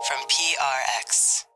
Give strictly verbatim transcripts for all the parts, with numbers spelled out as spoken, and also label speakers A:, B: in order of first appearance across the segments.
A: from P R X.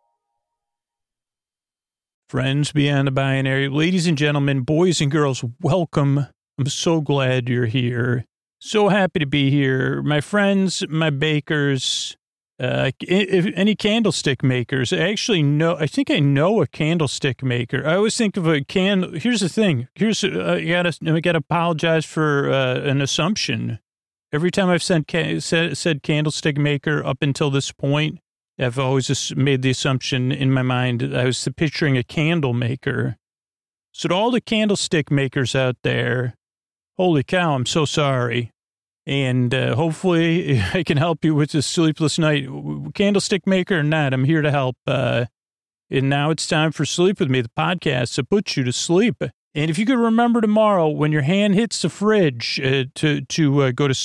B: Friends beyond the binary, ladies and gentlemen, boys and girls, welcome. I'm so glad you're here. So happy to be here. My friends, my bakers, uh, if any candlestick makers. I actually know, I think I know a candlestick maker. I always think of a can. Here's the thing. Here's, uh, you gotta, I gotta apologize for uh, an assumption. Every time I've said, said, said candlestick maker up until this point, I've always just made the assumption in my mind, I was picturing a candle maker. So to all the candlestick makers out there, holy cow, I'm so sorry. And uh, hopefully I can help you with this sleepless night. Candlestick maker or not, I'm here to help. Uh, and now it's time for Sleep With Me, the podcast that puts you to sleep. And if you could remember tomorrow when your hand hits the fridge uh, to to uh, go to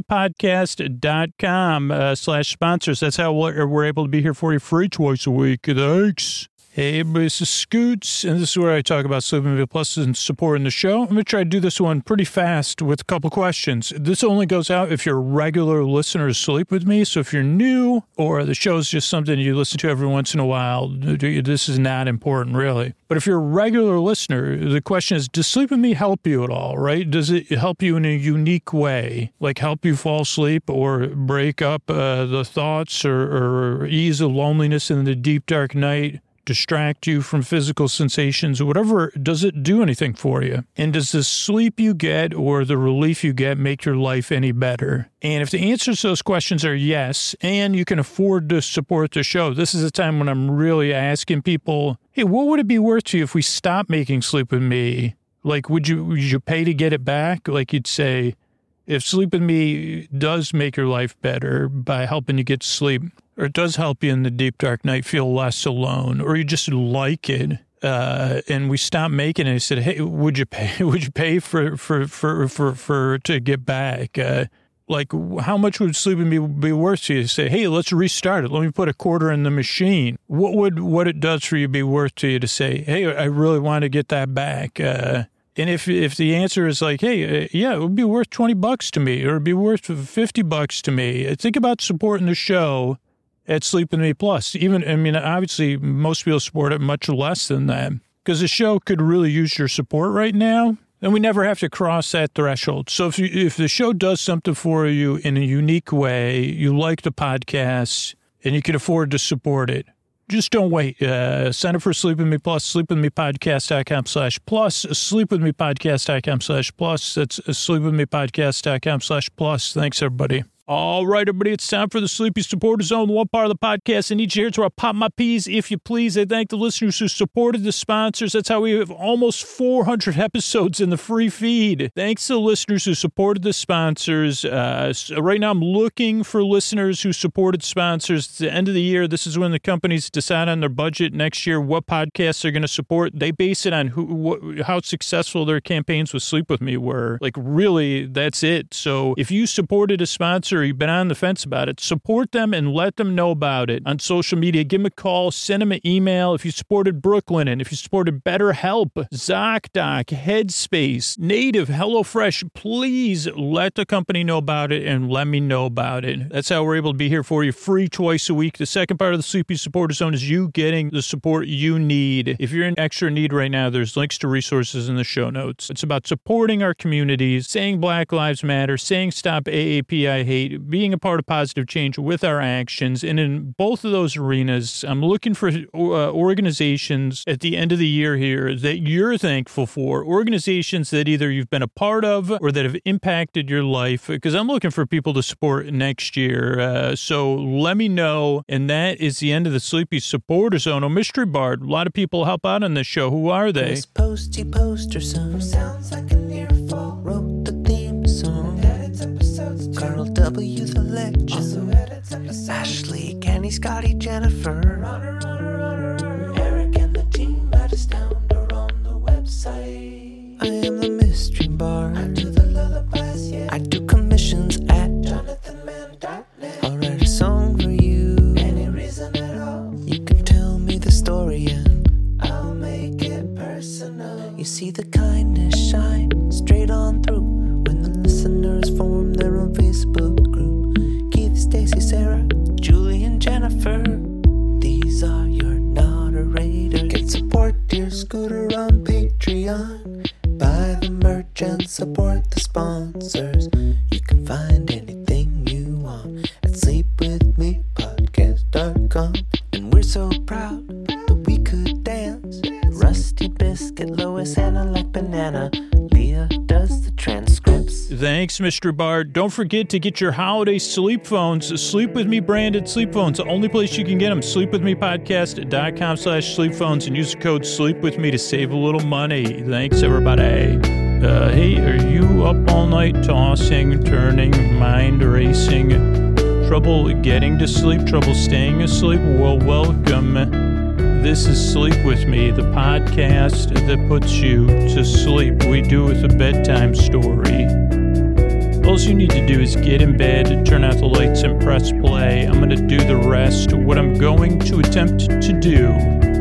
B: sleepwithmepodcast.com uh, slash sponsors. That's how we're, we're able to be here for you free twice a week. Thanks. Hey, this is Scoots, and this is where I talk about Sleep With Me Plus and supporting the show. I'm going to try to do this one pretty fast with a couple questions. This only goes out if you're a regular listener to Sleep With Me. So if you're new or the show's just something you listen to every once in a while, this is not important, really. But if you're a regular listener, the question is, does Sleep With Me help you at all, right? Does it help you in a unique way, like help you fall asleep or break up uh, the thoughts or, or ease the loneliness in the deep, dark night? Distract you from physical sensations or whatever, does it do anything for you? And does the sleep you get or the relief you get make your life any better? And if the answers to those questions are yes, and you can afford to support the show, this is a time when I'm really asking people, hey, what would it be worth to you if we stopped making Sleep With Me? Like, would you, would you pay to get it back? Like you'd say, if Sleep With Me does make your life better by helping you get to sleep, or it does help you in the deep, dark night feel less alone, or you just like it, uh, and we stopped making it, I said, hey, would you pay, would you pay for, for, for, for, for, to get back? Uh, like, how much would Sleep With Me be worth to you? Say, hey, let's restart it. Let me put a quarter in the machine. What would, what it does for you be worth to you to say, hey, I really want to get that back? Uh, And if if the answer is like, hey, uh, yeah, it would be worth twenty bucks to me, or it'd be worth fifty bucks to me, think about supporting the show at Sleep With Me Plus. Even, I mean, obviously, most people support it much less than that, because the show could really use your support right now, and we never have to cross that threshold. So if you, if the show does something for you in a unique way, you like the podcast, and you can afford to support it, just don't wait. Uh, sign up for Sleep With Me Plus, sleepwithmepodcast.com slash plus, sleepwithmepodcast.com slash plus. That's sleepwithmepodcast.com slash plus. Thanks, everybody. All right, everybody, it's time for the Sleepy Supporter Zone, the one part of the podcast I need you here to where I pop my peas, if you please. I thank the listeners who supported the sponsors. That's how we have almost four hundred episodes in the free feed. Thanks to the listeners who supported the sponsors. Uh, so right now, I'm looking for listeners who supported sponsors. At the end of the year, this is when the companies decide on their budget next year, what podcasts they're going to support. They base it on who, what, how successful their campaigns with Sleep With Me were. Like, really, that's it. So if you supported a sponsor, or you've been on the fence about it, support them and let them know about it on social media. Give them a call, send them an email. If you supported Brooklinen, if you supported BetterHelp, ZocDoc, Headspace, Native, HelloFresh, please let the company know about it and let me know about it. That's how we're able to be here for you free twice a week. The second part of the Sleepy Supporter Zone is you getting the support you need. If you're in extra need right now, there's links to resources in the show notes. It's about supporting our communities, saying Black Lives Matter, saying stop A A P I hate, being a part of positive change with our actions. And in both of those arenas, I'm looking for uh, organizations at the end of the year here that you're thankful for, organizations that either you've been a part of or that have impacted your life, because I'm looking for people to support next year. Uh, so let me know. And that is the end of the Sleepy Supporter Zone. Oh, Mystery Bard, a lot of people help out on this show. Who are they?
C: This posty poster song sounds like an earful. Wrote the theme song. Edits episodes too. Carl W. the Legend. Also edits episodes. Ashley, Kenny, Scotty, Jennifer. Runner, runner, runner. Eric and the team at Astound are on the website. I am the Mystery Bard. I do the lullabies, yeah. I do commissions at jonathan mann dot net. I'll write a song for you. Any reason at all. You can tell me the story and I'll make it personal. You see the kindness shine straight on through when the listeners form their own Facebook group. Keith, Stacy, Sarah, Julie, and Jennifer. Patreon. Buy the merch and support the sponsors. You can find anything you want at sleep with me podcast dot com. And we're so proud that we could dance. Rusty Biscuit, Lois, Anna like banana. Leah does the transcripts.
B: Thanks, Mister Bard. Don't forget to get your holiday sleep phones. Sleep With Me branded sleep phones. The only place you can get them. sleep with me podcast dot com slash sleep phones and use the code SLEEPWITHME to save a little money. Thanks, everybody. Uh, hey, are you up all night tossing, turning, mind racing? Trouble getting to sleep? Trouble staying asleep? Well, welcome. This is Sleep With Me, the podcast that puts you to sleep. We do it with a bedtime story. All you need to do is get in bed, turn out the lights, and press play. I'm going to do the rest. What I'm going to attempt to do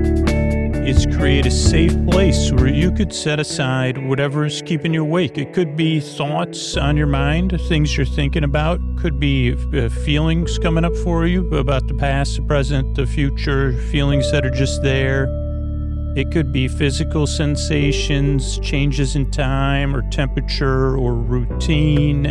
B: is create a safe place where you could set aside whatever is keeping you awake. It could be thoughts on your mind, things you're thinking about. Could be uh, feelings coming up for you about the past, the present, the future, feelings that are just there. It could be physical sensations, changes in time or temperature or routine,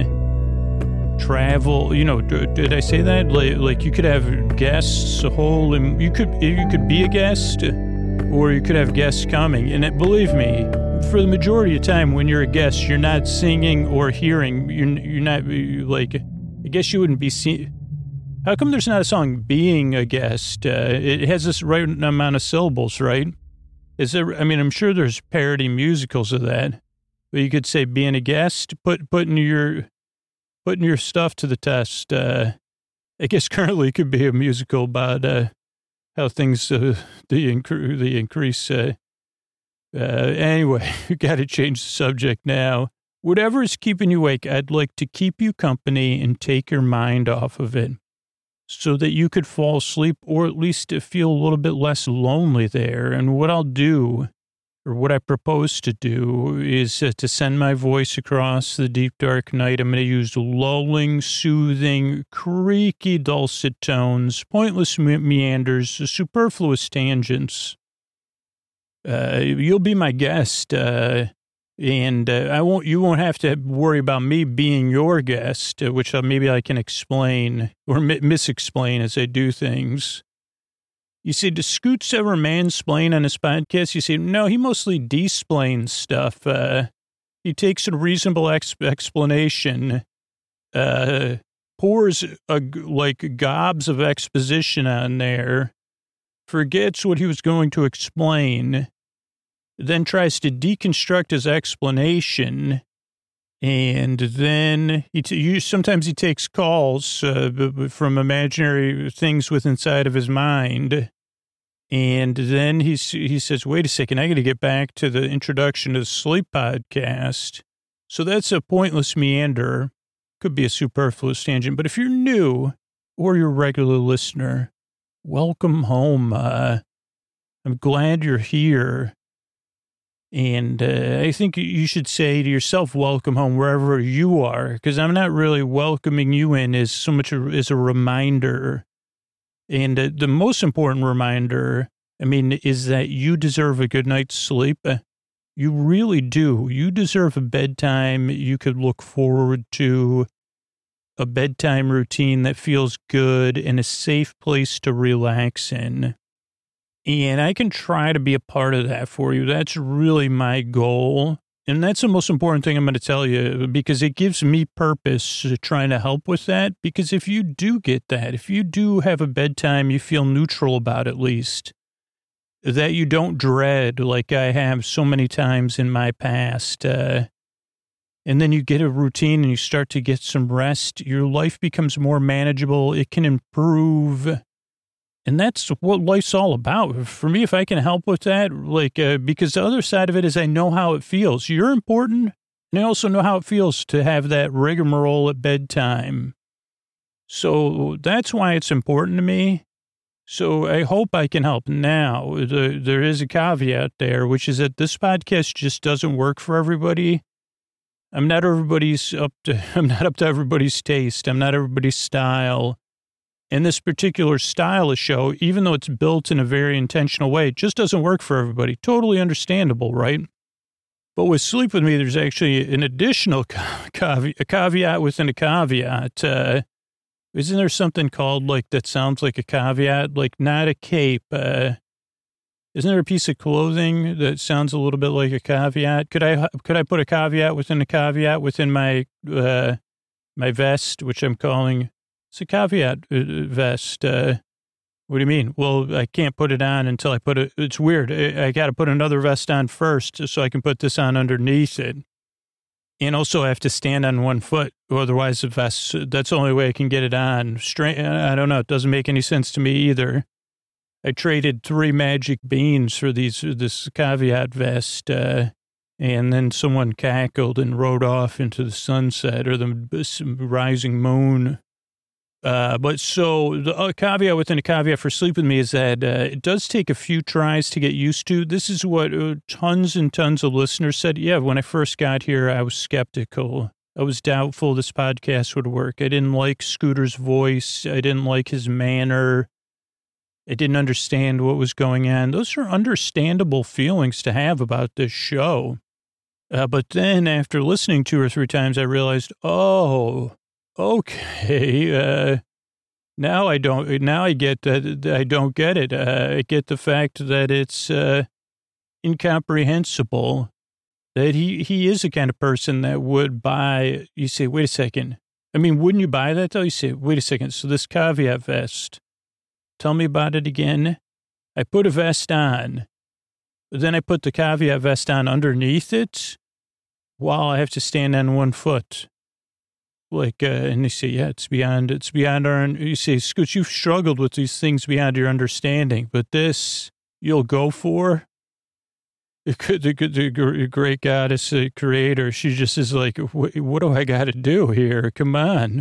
B: travel. You know, did I say that? Like, like you could have guests, a whole, and you could you could be a guest, or you could have guests coming. And it, believe me, for the majority of the time when you're a guest, you're not singing or hearing. You're you're not like. I guess you wouldn't be seeing. How come there's not a song "Being a Guest"? Uh, it has this right amount of syllables, right? Is there? I mean, I'm sure there's parody musicals of that, but you could say "being a guest," put putting your putting your stuff to the test. Uh, I guess currently it could be a musical about uh, how things uh, the incre- the increase. Uh, uh, anyway, we got to change the subject now. Whatever is keeping you awake, I'd like to keep you company and take your mind off of it so that you could fall asleep or at least feel a little bit less lonely there. And what I'll do, or what I propose to do, is uh, to send my voice across the deep, dark night. I'm going to use lulling, soothing, creaky, dulcet tones, pointless me- meanders, superfluous tangents. Uh, you'll be my guest, uh, And uh, I won't. You won't have to worry about me being your guest, uh, which uh, maybe I can explain or mi- misexplain as I do things. You see, does Scoots ever mansplain on his podcast? You say, no, he mostly desplains stuff. Uh, he takes a reasonable ex- explanation, uh, pours a, like gobs of exposition on there, forgets what he was going to explain, then tries to deconstruct his explanation, and then he t- you, sometimes he takes calls uh, b- b- from imaginary things with inside of his mind, and then he's, he says, wait a second, I got to get back to the introduction to the sleep podcast. So that's a pointless meander, could be a superfluous tangent, but if you're new or you're a regular listener, welcome home. Uh, I'm glad you're here. And uh, I think you should say to yourself, welcome home, wherever you are, because I'm not really welcoming you in as so much a, as a reminder. And uh, the most important reminder, I mean, is that you deserve a good night's sleep. Uh, you really do. You deserve a bedtime you could look forward to, a bedtime routine that feels good and a safe place to relax in. And I can try to be a part of that for you. That's really my goal. And that's the most important thing I'm going to tell you, because it gives me purpose to trying to help with that. Because if you do get that, if you do have a bedtime you feel neutral about at least, that you don't dread like I have so many times in my past, uh, and then you get a routine and you start to get some rest, your life becomes more manageable. It can improve. And that's what life's all about. For me, if I can help with that, like, uh, because the other side of it is I know how it feels. You're important, and I also know how it feels to have that rigmarole at bedtime. So that's why it's important to me. So I hope I can help. Now, the, there is a caveat there, which is that this podcast just doesn't work for everybody. I'm not everybody's up to, I'm not up to everybody's taste. I'm not everybody's style. And this particular style of show, even though it's built in a very intentional way, it just doesn't work for everybody. Totally understandable, right? But with Sleep With Me, there's actually an additional caveat, a caveat within a caveat. Uh, isn't there something called like that sounds like a caveat, like not a cape? Uh, isn't there a piece of clothing that sounds a little bit like a caveat? Could I could I put a caveat within a caveat within my uh, my vest, which I'm calling it's a caveat vest? Uh, What do you mean? Well, I can't put it on until I put it. It's weird. I, I got to put another vest on first so I can put this on underneath it. And also I have to stand on one foot. Otherwise the vest, that's the only way I can get it on. Straight, I don't know. It doesn't make any sense to me either. I traded three magic beans for these, this caveat vest. Uh, and then someone cackled and rode off into the sunset or the rising moon. Uh, but so the uh, caveat within a caveat for Sleep With Me is that uh, it does take a few tries to get used to. This is what uh, tons and tons of listeners said. Yeah, when I first got here, I was skeptical. I was doubtful this podcast would work. I didn't like Scooter's voice. I didn't like his manner. I didn't understand what was going on. Those are understandable feelings to have about this show. Uh, but then after listening two or three times, I realized, oh... Okay, uh, now I don't, now I get that, I don't get it. Uh, I get the fact that it's, uh, incomprehensible that he, he is the kind of person that would buy, you say, wait a second. I mean, wouldn't you buy that though? You say, wait a second. So this caveat vest, tell me about it again. I put a vest on, but then I put the caveat vest on underneath it while I have to stand on one foot. Like, uh, and you say, yeah, it's beyond, it's beyond our, you say, Scoots, you've struggled with these things beyond your understanding, but this you'll go for? It could, the, the great goddess uh, creator, she just is like, what, what do I got to do here? Come on.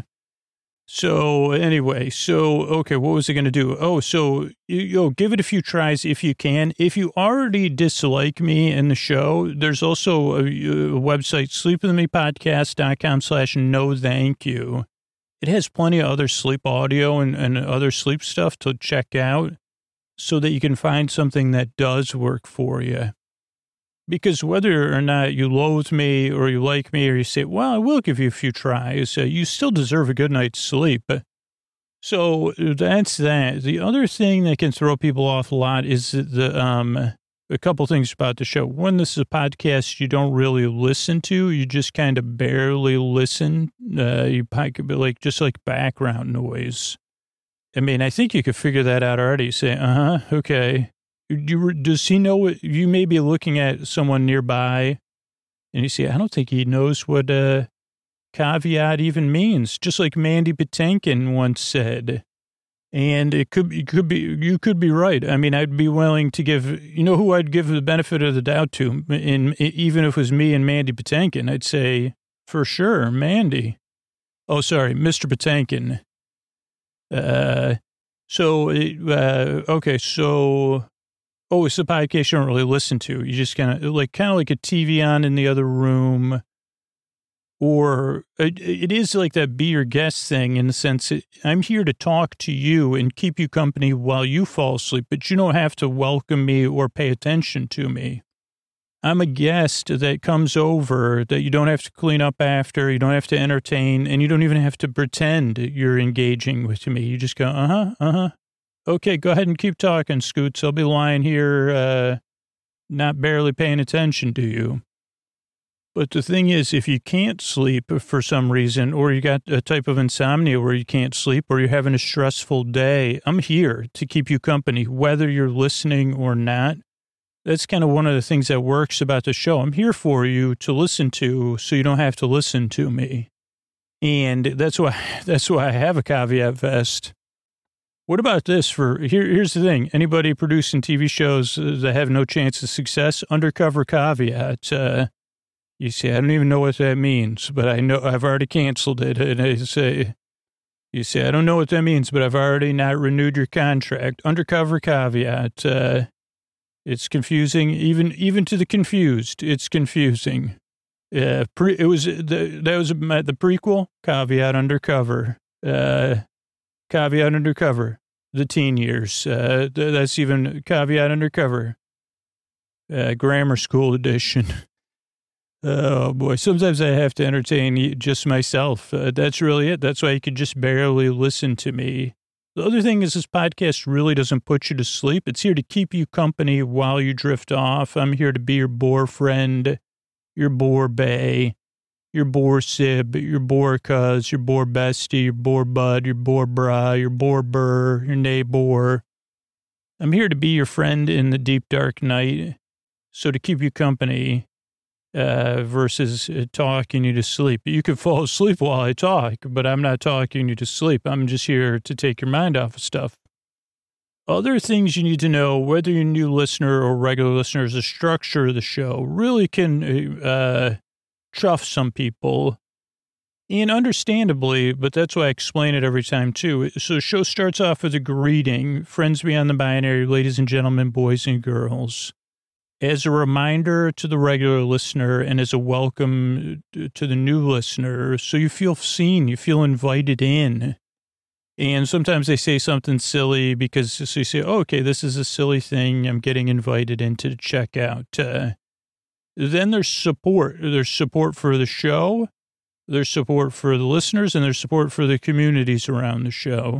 B: So anyway, so, okay, what was it going to do? Oh, so you, you give it a few tries if you can. If you already dislike me in the show, there's also a, a website, sleepwithmepodcast.com slash no thank you. It has plenty of other sleep audio and, and other sleep stuff to check out so that you can find something that does work for you. Because whether or not you loathe me or you like me or you say, well, I will give you a few tries, uh, you still deserve a good night's sleep. So that's that. The other thing that can throw people off a lot is the um, a couple things about the show. One, this is a podcast you don't really listen to. You just kind of barely listen. Uh, you like just like background noise. I mean, I think you could figure that out already. You say, uh-huh, okay. You, does he know what you may be looking at someone nearby and you say, I don't think he knows what a caveat even means. Just like Mandy Patinkin once said. And it could, it could be, you could be right. I mean, I'd be willing to give, you know who I'd give the benefit of the doubt to, in, even if it was me and Mandy Patinkin, I'd say, for sure, Mandy. Oh, sorry, Mister Patinkin. Uh, so, uh, okay, so... Oh, it's a podcast you don't really listen to. You just kind of like, kind of like a T V on in the other room. Or it, it is like that be your guest thing in the sense that I'm here to talk to you and keep you company while you fall asleep, but you don't have to welcome me or pay attention to me. I'm a guest that comes over that you don't have to clean up after, you don't have to entertain, and you don't even have to pretend you're engaging with me. You just go, uh-huh, uh-huh. Okay, go ahead and keep talking, Scoots. I'll be lying here, uh, not barely paying attention to you. But the thing is, if you can't sleep for some reason, or you got a type of insomnia where you can't sleep, or you're having a stressful day, I'm here to keep you company, whether you're listening or not. That's kind of one of the things that works about the show. I'm here for you to listen to, so you don't have to listen to me. And that's why, that's why I have a caveat vest. What about this for, here, here's the thing. Anybody producing T V shows that have no chance of success, undercover caveat. Uh, you say, I don't even know what that means, but I know I've already canceled it. And I say, you say, I don't know what that means, but I've already not renewed your contract. Undercover caveat. Uh, it's confusing, even, even to the confused. It's confusing. Uh, pre, it was, the, that was the prequel, caveat undercover. Uh, Caveat undercover, the teen years. Uh, that's even caveat undercover. Uh, grammar school edition. Oh, boy. Sometimes I have to entertain just myself. Uh, that's really it. That's why you could just barely listen to me. The other thing is this podcast really doesn't put you to sleep. It's here to keep you company while you drift off. I'm here to be your bore friend, your bore bae, your bore sib, your bore cuz, your bore bestie, your bore bud, your bore bra, your bore burr, your neighbor. I'm here to be your friend in the deep, dark night. So to keep you company, uh, versus uh, talking you to sleep. You can fall asleep while I talk, but I'm not talking you to sleep. I'm just here to take your mind off of stuff. Other things you need to know, whether you're a new listener or regular listener, is the structure of the show really can uh, chuff some people. And understandably, but that's why I explain it every time, too. So the show starts off with a greeting, friends beyond the binary, ladies and gentlemen, boys and girls. As a reminder to the regular listener and as a welcome to the new listener, so you feel seen, you feel invited in. And sometimes they say something silly because so you say, oh, okay, this is a silly thing I'm getting invited in to check out. Uh, then there's support. There's support for the show. There's support for the listeners, and there's support for the communities around the show.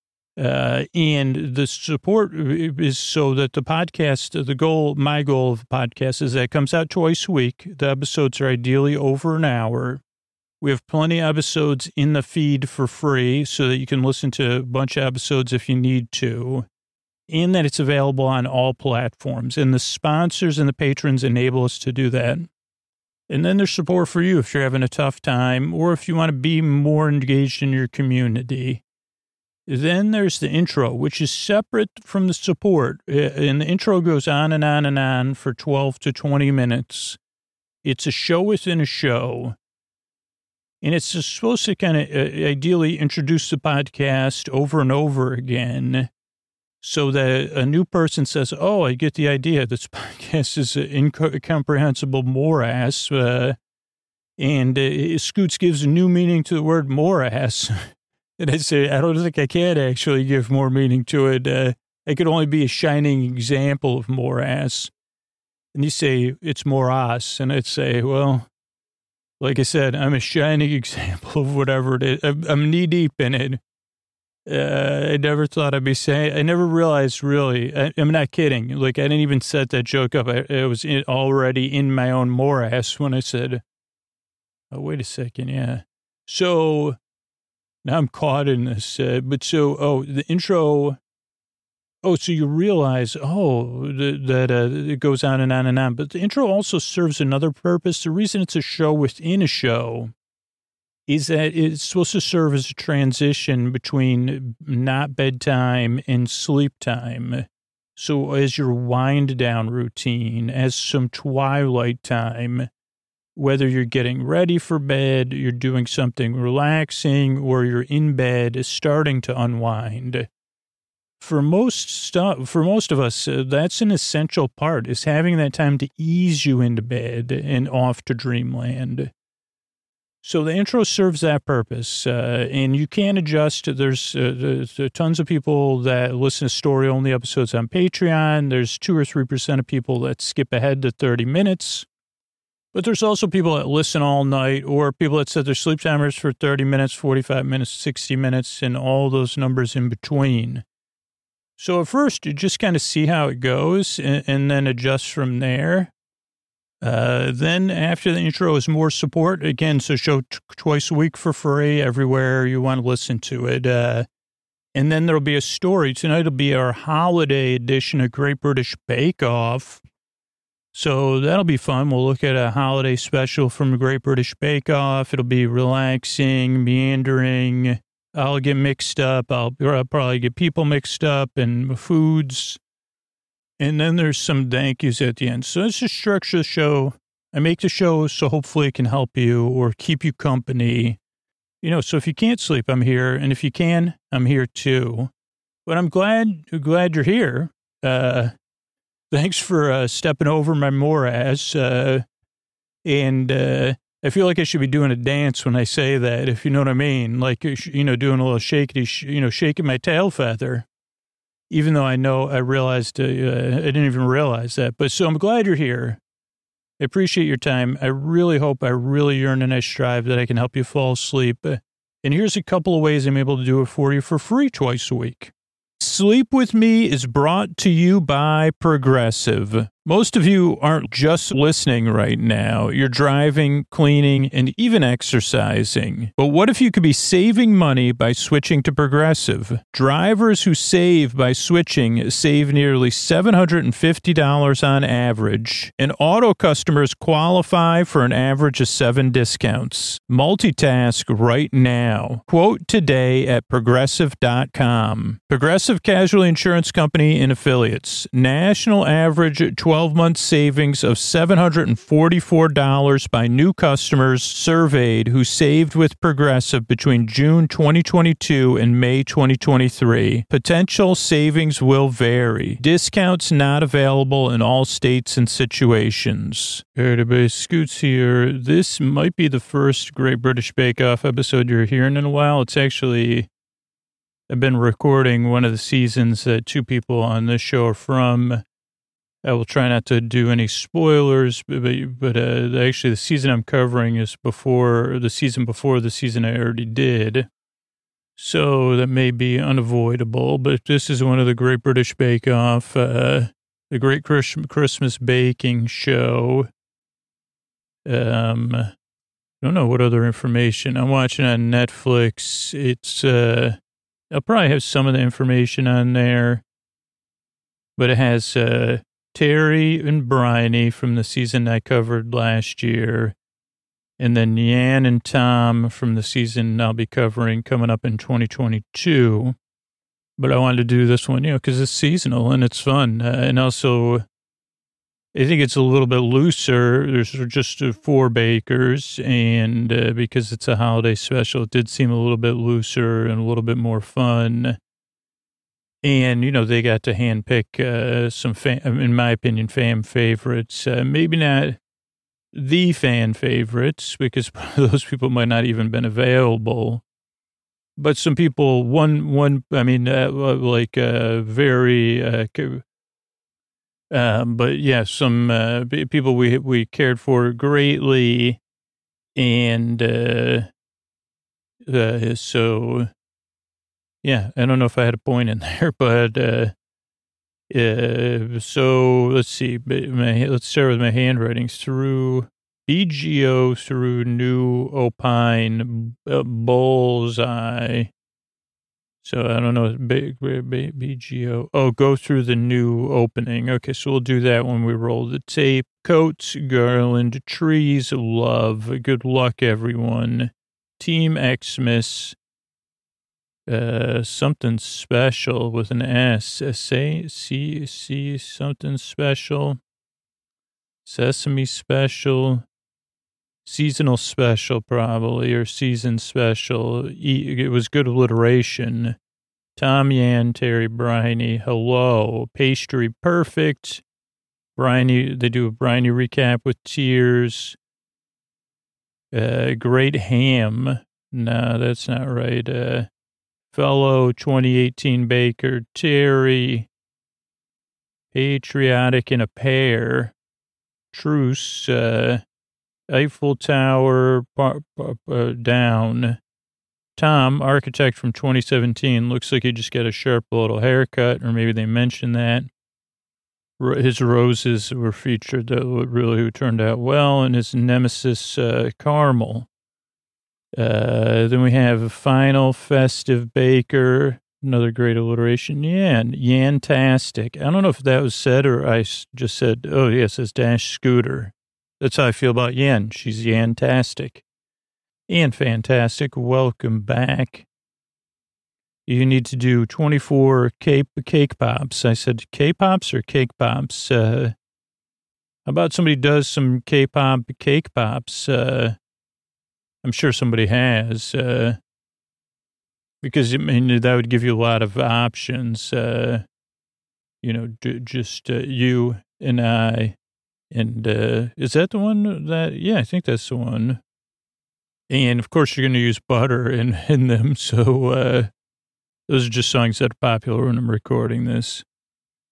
B: Uh, and the support is so that the podcast, the goal, my goal of the podcast is that it comes out twice a week. The episodes are ideally over an hour. We have plenty of episodes in the feed for free so that you can listen to a bunch of episodes if you need to, and that it's available on all platforms. And the sponsors and the patrons enable us to do that. And then there's support for you if you're having a tough time or if you want to be more engaged in your community. Then there's the intro, which is separate from the support. And the intro goes on and on and on for twelve to twenty minutes. It's a show within a show. And it's supposed to kind of uh, ideally introduce the podcast over and over again so that a new person says, oh, I get the idea. This podcast is an incomprehensible morass. Uh, and uh, Scoots gives a new meaning to the word morass. And I say, I don't think I can actually give more meaning to it. Uh, I could only be a shining example of morass. And you say, it's morass. And I'd say, well, like I said, I'm a shining example of whatever it is. I'm, I'm knee deep in it. Uh, I never thought I'd be saying, I never realized really, I, I'm not kidding. Like, I didn't even set that joke up. I, I was in, already in my own morass when I said, oh, wait a second. Yeah. So now I'm caught in this. Uh, but so, oh, the intro. Oh, so you realize, oh, the, that uh, it goes on and on and on. But the intro also serves another purpose. The reason it's a show within a show is that it's supposed to serve as a transition between not bedtime and sleep time. So as your wind down routine, as some twilight time, whether you're getting ready for bed, you're doing something relaxing, or you're in bed starting to unwind. For most stuff, for most of us, uh, that's an essential part, is having that time to ease you into bed and off to dreamland. So the intro serves that purpose, uh, and you can adjust. There's, uh, there's tons of people that listen to story-only episodes on Patreon. There's two or three percent of people that skip ahead to thirty minutes. But there's also people that listen all night, or people that set their sleep timers for thirty minutes, forty-five minutes, sixty minutes, and all those numbers in between. So at first, you just kind of see how it goes and, and then adjust from there. Uh, then after the intro is more support. Again, so show t- twice a week for free everywhere you want to listen to it. Uh, and then there'll be a story. Tonight will be our holiday edition of Great British Bake Off. So that'll be fun. We'll look at a holiday special from Great British Bake Off. It'll be relaxing, meandering. I'll get mixed up. I'll, I'll probably get people mixed up and foods. And then there's some thank yous at the end. So it's just structure the show. I make the show so hopefully it can help you or keep you company. You know, so if you can't sleep, I'm here. And if you can, I'm here too. But I'm glad, glad you're here. Uh, thanks for uh, stepping over my morass. Uh, and, uh, I feel like I should be doing a dance when I say that, if you know what I mean. Like, you know, doing a little shakety, you know, shaking my tail feather. Even though I know, I realized, uh, I didn't even realize that. But so I'm glad you're here. I appreciate your time. I really hope, I really yearn and I strive that I can help you fall asleep. And here's a couple of ways I'm able to do it for you for free twice a week. Sleep With Me is brought to you by Progressive. Most of you aren't just listening right now. You're driving, cleaning, and even exercising. But what if you could be saving money by switching to Progressive? Drivers who save by switching save nearly seven hundred fifty dollars on average, and auto customers qualify for an average of seven discounts. Multitask right now. Quote today at progressive dot com. Progressive Casualty Insurance Company and Affiliates. National average twelve-month savings of seven hundred forty-four dollars by new customers surveyed who saved with Progressive between June twenty twenty-two and May twenty twenty-three. Potential savings will vary. Discounts not available in all states and situations. Hey, everybody, Scoots here. This might be the first Great British Bake Off episode you're hearing in a while. It's actually... I've been recording one of the seasons that two people on this show are from. I will try not to do any spoilers, but, but uh, actually the season I'm covering is before the season before the season I already did. So that may be unavoidable, but this is one of the Great British Bake Off, uh, the Great Christmas Baking Show. Um, I don't know what other information. I'm watching on Netflix. It's, uh, I'll probably have some of the information on there, but it has, uh, Terry and Bryony from the season I covered last year, and then Yan and Tom from the season I'll be covering coming up in twenty twenty-two. But I wanted to do this one, you know, because it's seasonal and it's fun. Uh, and also, I think it's a little bit looser. There's just uh, four bakers, and uh, because it's a holiday special, it did seem a little bit looser and a little bit more fun. And, you know, they got to handpick uh, some, fan, in my opinion, fan favorites. Uh, maybe not the fan favorites, because those people might not even been available. But some people, one, one, I mean, uh, like uh, very, uh, um, but yeah, some uh, people we we cared for greatly, and uh, uh, so. Yeah, I don't know if I had a point in there, but uh, uh, so let's see. My, let's start with my handwriting. Through B G O, through New Opine, uh, Bullseye. So I don't know. B, B, B G O. Oh, go through the new opening. Okay, so we'll do that when we roll the tape. Coats, Garland, Trees, Love. Good luck, everyone. Team Xmas. Uh, something special with an S. Say, C, C, something special. Sesame special. Seasonal special, probably, or season special. E, it was good alliteration. Tom, Yan, Terry, Bryony, hello. Pastry perfect. Bryony, they do a Bryony recap with tears. Uh, great ham. No, that's not right. Uh, Fellow twenty eighteen Baker, Terry, Patriotic in a Pair, Truce, uh, Eiffel Tower, uh, uh, down, Tom, Architect from twenty seventeen, looks like he just got a sharp little haircut, or maybe they mentioned that. His roses were featured that really who turned out well, and his nemesis, uh, Caramel. Uh, then we have a Final Festive Baker, another great alliteration, Yan, Yantastic. I don't know if that was said or I just said, oh, yes, it's Dash Scooter. That's how I feel about Yan. She's Yantastic. And fantastic. Welcome back. You need to do twenty-four cake, cake pops. I said K-pops or cake pops? Uh, how about somebody does some K-pop cake pops? Uh, I'm sure somebody has, uh, because I mean, that would give you a lot of options. Uh, you know, d- just uh, you and I, and uh, is that the one that? Yeah, I think that's the one. And of course, you're going to use butter in in them. So uh, those are just songs that are popular when I'm recording this.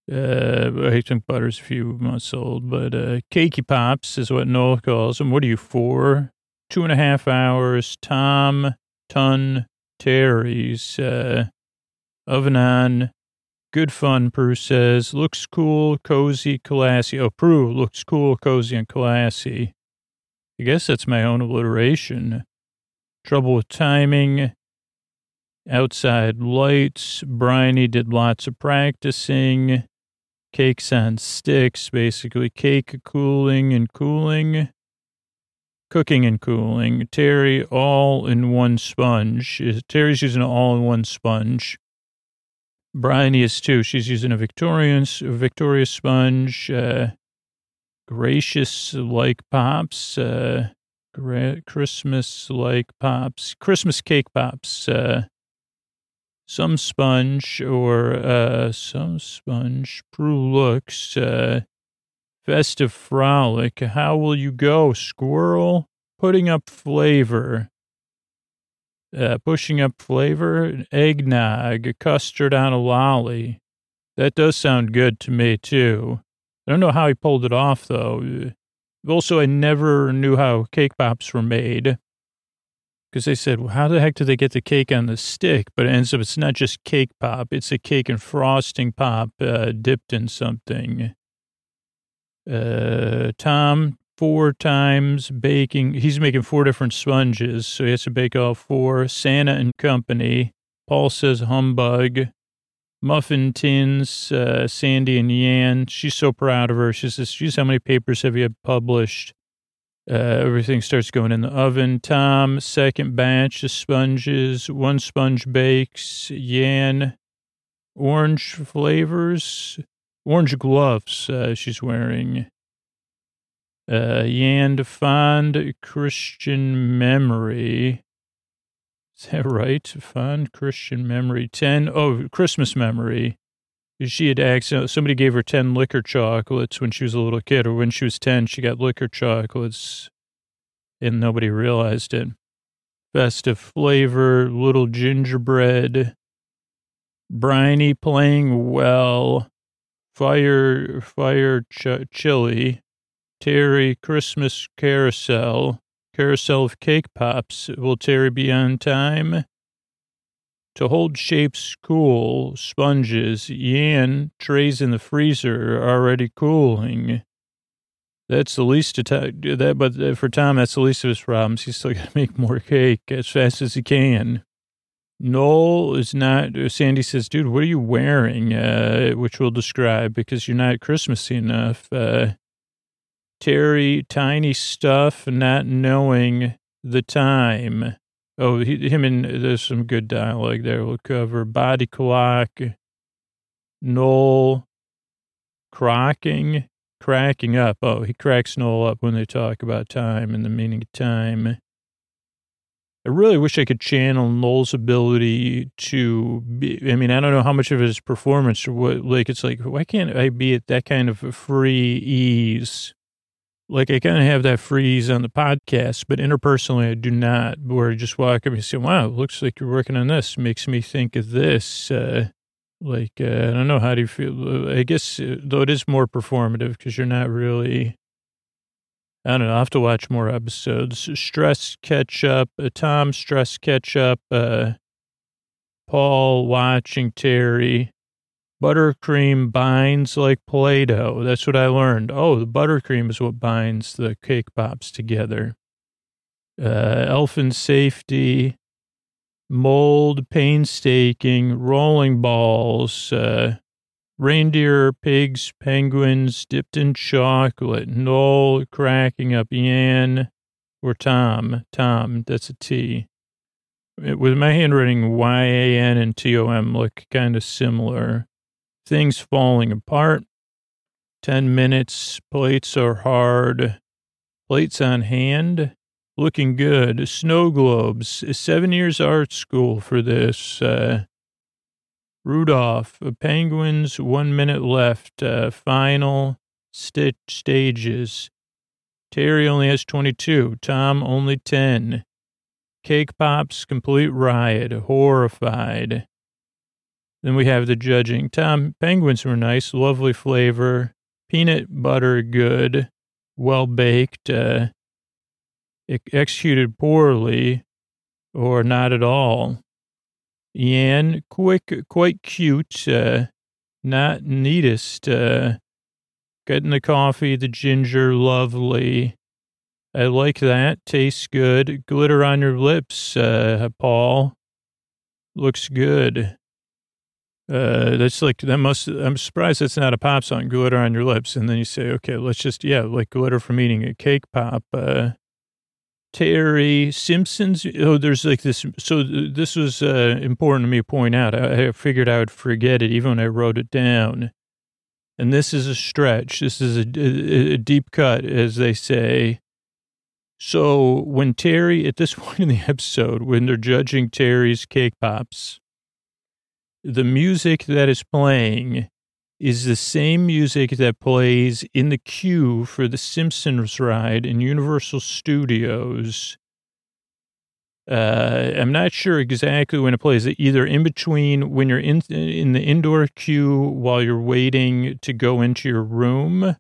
B: Uh, I think Butter's a few months old, but uh, Cakey Pops is what Noel calls him. What are you, four? Two and a half hours. Tom, Ton, Terry's, uh, oven on. Good fun, Prue says. Looks cool, cozy, classy. Oh, Prue looks cool, cozy, and classy. I guess that's my own alliteration. Trouble with timing. Outside lights. Bryony did lots of practicing. Cakes on sticks, basically. Cake cooling and cooling. Cooking and cooling. Terry, all in one sponge. Terry's using an all in one sponge. Bryony is too. She's using a Victorian, a Victoria sponge. Uh, gracious like pops. Uh, gra- Christmas like pops. Christmas cake pops. Uh, some sponge or uh, some sponge. Prue looks. Uh, festive frolic. How will you go, squirrel? Putting up flavor. Uh, pushing up flavor, eggnog, custard on a lolly. That does sound good to me, too. I don't know how he pulled it off, though. Also, I never knew how cake pops were made. Because they said, well, how the heck did they get the cake on the stick? But it ends up, it's not just cake pop. It's a cake and frosting pop uh, dipped in something. Uh, Tom... Four times baking. He's making four different sponges, so he has to bake all four. Santa and Company. Paul says humbug. Muffin tins. Uh, Sandy and Yan. She's so proud of her. She says, geez, how many papers have you published? Uh, everything starts going in the oven. Tom, second batch of sponges. One sponge bakes. Yan. Orange flavors. Orange gloves uh, she's wearing. Uh, Yan, fond Christian memory. Is that right? Fond Christian memory. Ten, oh, Christmas memory. She had accident, somebody gave her ten liquor chocolates when she was a little kid, or when she was ten, she got liquor chocolates and nobody realized it. Festive flavor, little gingerbread. Bryony playing well. Fire, fire ch- chili. Terry, Christmas carousel, carousel of cake pops. Will Terry be on time? To hold shapes cool, sponges. Yan, trays in the freezer, already cooling. That's the least of t- that, but for Tom, that's the least of his problems. He's still got to make more cake as fast as he can. Noel is not, Sandy says, dude, what are you wearing? Uh, which we'll describe because you're not Christmassy enough. Uh, Terry, tiny stuff, not knowing the time. Oh, he, him and there's some good dialogue there. We'll cover body clock. Noel cracking, cracking up. Oh, he cracks Noel up when they talk about time and the meaning of time. I really wish I could channel Noel's ability to be, I mean, I don't know how much of his performance or what, like, it's like, why can't I be at that kind of free ease? Like, I kind of have that freeze on the podcast, but interpersonally, I do not, where I just walk up and say, wow, it looks like you're working on this. Makes me think of this. Uh, like, uh, I don't know, how do you feel? I guess, uh, though it is more performative because you're not really, I don't know, I'll have to watch more episodes. Stress catch up, uh, Tom stress catch up, uh, Paul watching Terry. Buttercream binds like Play-Doh. That's what I learned. Oh, the buttercream is what binds the cake pops together. Uh, elfin safety, mold, painstaking, rolling balls, uh, reindeer, pigs, penguins, dipped in chocolate, Noel cracking up, Yan, or Tom. Tom, that's a T. It, with my handwriting, Y A N and T O M look kind of similar. Things falling apart. Ten minutes. Plates are hard. Plates on hand. Looking good. Snow globes. Seven years art school for this. Uh, Rudolph. Penguins. One minute left. Uh, final st- stages. Terry only has twenty-two. Tom only ten. Cake pops. Complete riot. Horrified. Then we have the judging. Tom, penguins were nice, lovely flavor, peanut butter good, well baked, uh, executed poorly, or not at all. Yan, quick, quite cute, uh, not neatest, uh, getting the coffee, the ginger, lovely. I like that. Tastes good. Glitter on your lips, uh, Paul. Looks good. Uh, that's like, that must, I'm surprised that's not a pop song, Glitter on Your Lips. And then you say, okay, let's just, yeah, like glitter from eating a cake pop. Uh, Terry Simpsons. Oh, there's like this. So this was uh, important to me to point out. I, I figured I would forget it even when I wrote it down. And this is a stretch. This is a, a, a deep cut, as they say. So when Terry, at this point in the episode, when they're judging Terry's cake pops, the music that is playing is the same music that plays in the queue for the Simpsons ride in Universal Studios. Uh, I'm not sure exactly when it plays. Either in between when you're in in the indoor queue while you're waiting to go into your room,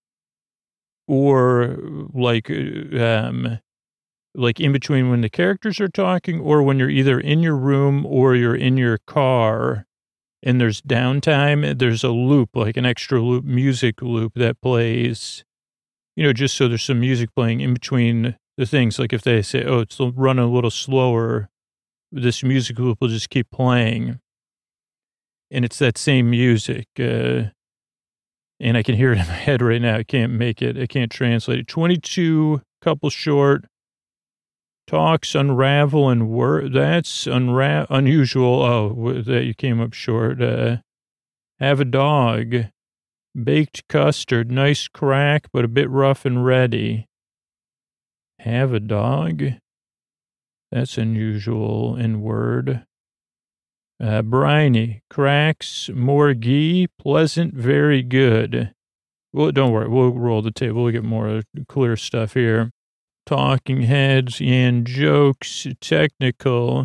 B: or like um, like in between when the characters are talking, or when you're either in your room or you're in your car and there's downtime, there's a loop, like an extra loop, music loop that plays, you know, just so there's some music playing in between the things. Like if they say, oh, it's running a little slower, this music loop will just keep playing. And it's that same music. Uh, and I can hear it in my head right now. I can't make it. I can't translate it. twenty-two, couple short. Talks unravel and work. That's unra- unusual. Oh, that you came up short. Uh, have a dog. Baked custard. Nice crack, but a bit rough and ready. Have a dog. That's unusual in word. Uh, briny. Cracks. More ghee. Pleasant. Very good. Well, don't worry. We'll roll the table. We'll get more clear stuff here. Talking heads and jokes, technical,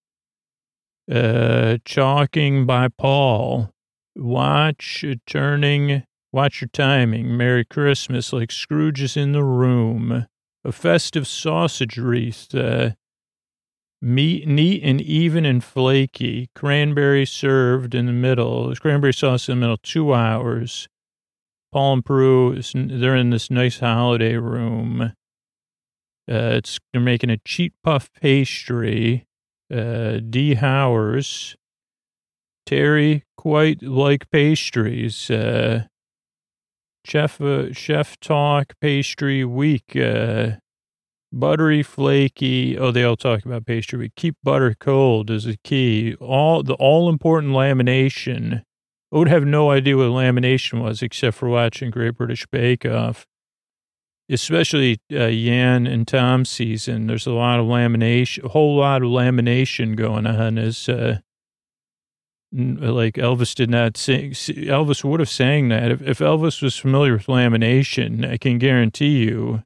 B: uh, chalking by Paul, watch, turning, watch your timing, Merry Christmas, like Scrooge is in the room, a festive sausage wreath, uh, meat, neat and even and flaky, cranberry served in the middle, cranberry sauce in the middle, two hours, Paul and Prue, they're in this nice holiday room. Uh, it's they're making a cheat puff pastry. Uh, D. Howers, Terry quite like pastries. Uh, chef uh, chef talk pastry week. Uh, buttery flaky. Oh, they all talk about pastry week. Keep butter cold is the key. All the all important lamination. I would have no idea what lamination was except for watching Great British Bake Off. Especially uh, Yan and Tom's season, there's a lot of lamination, a whole lot of lamination going on. As uh, like Elvis did not sing, Elvis would have sang that if, if Elvis was familiar with lamination. I can guarantee you,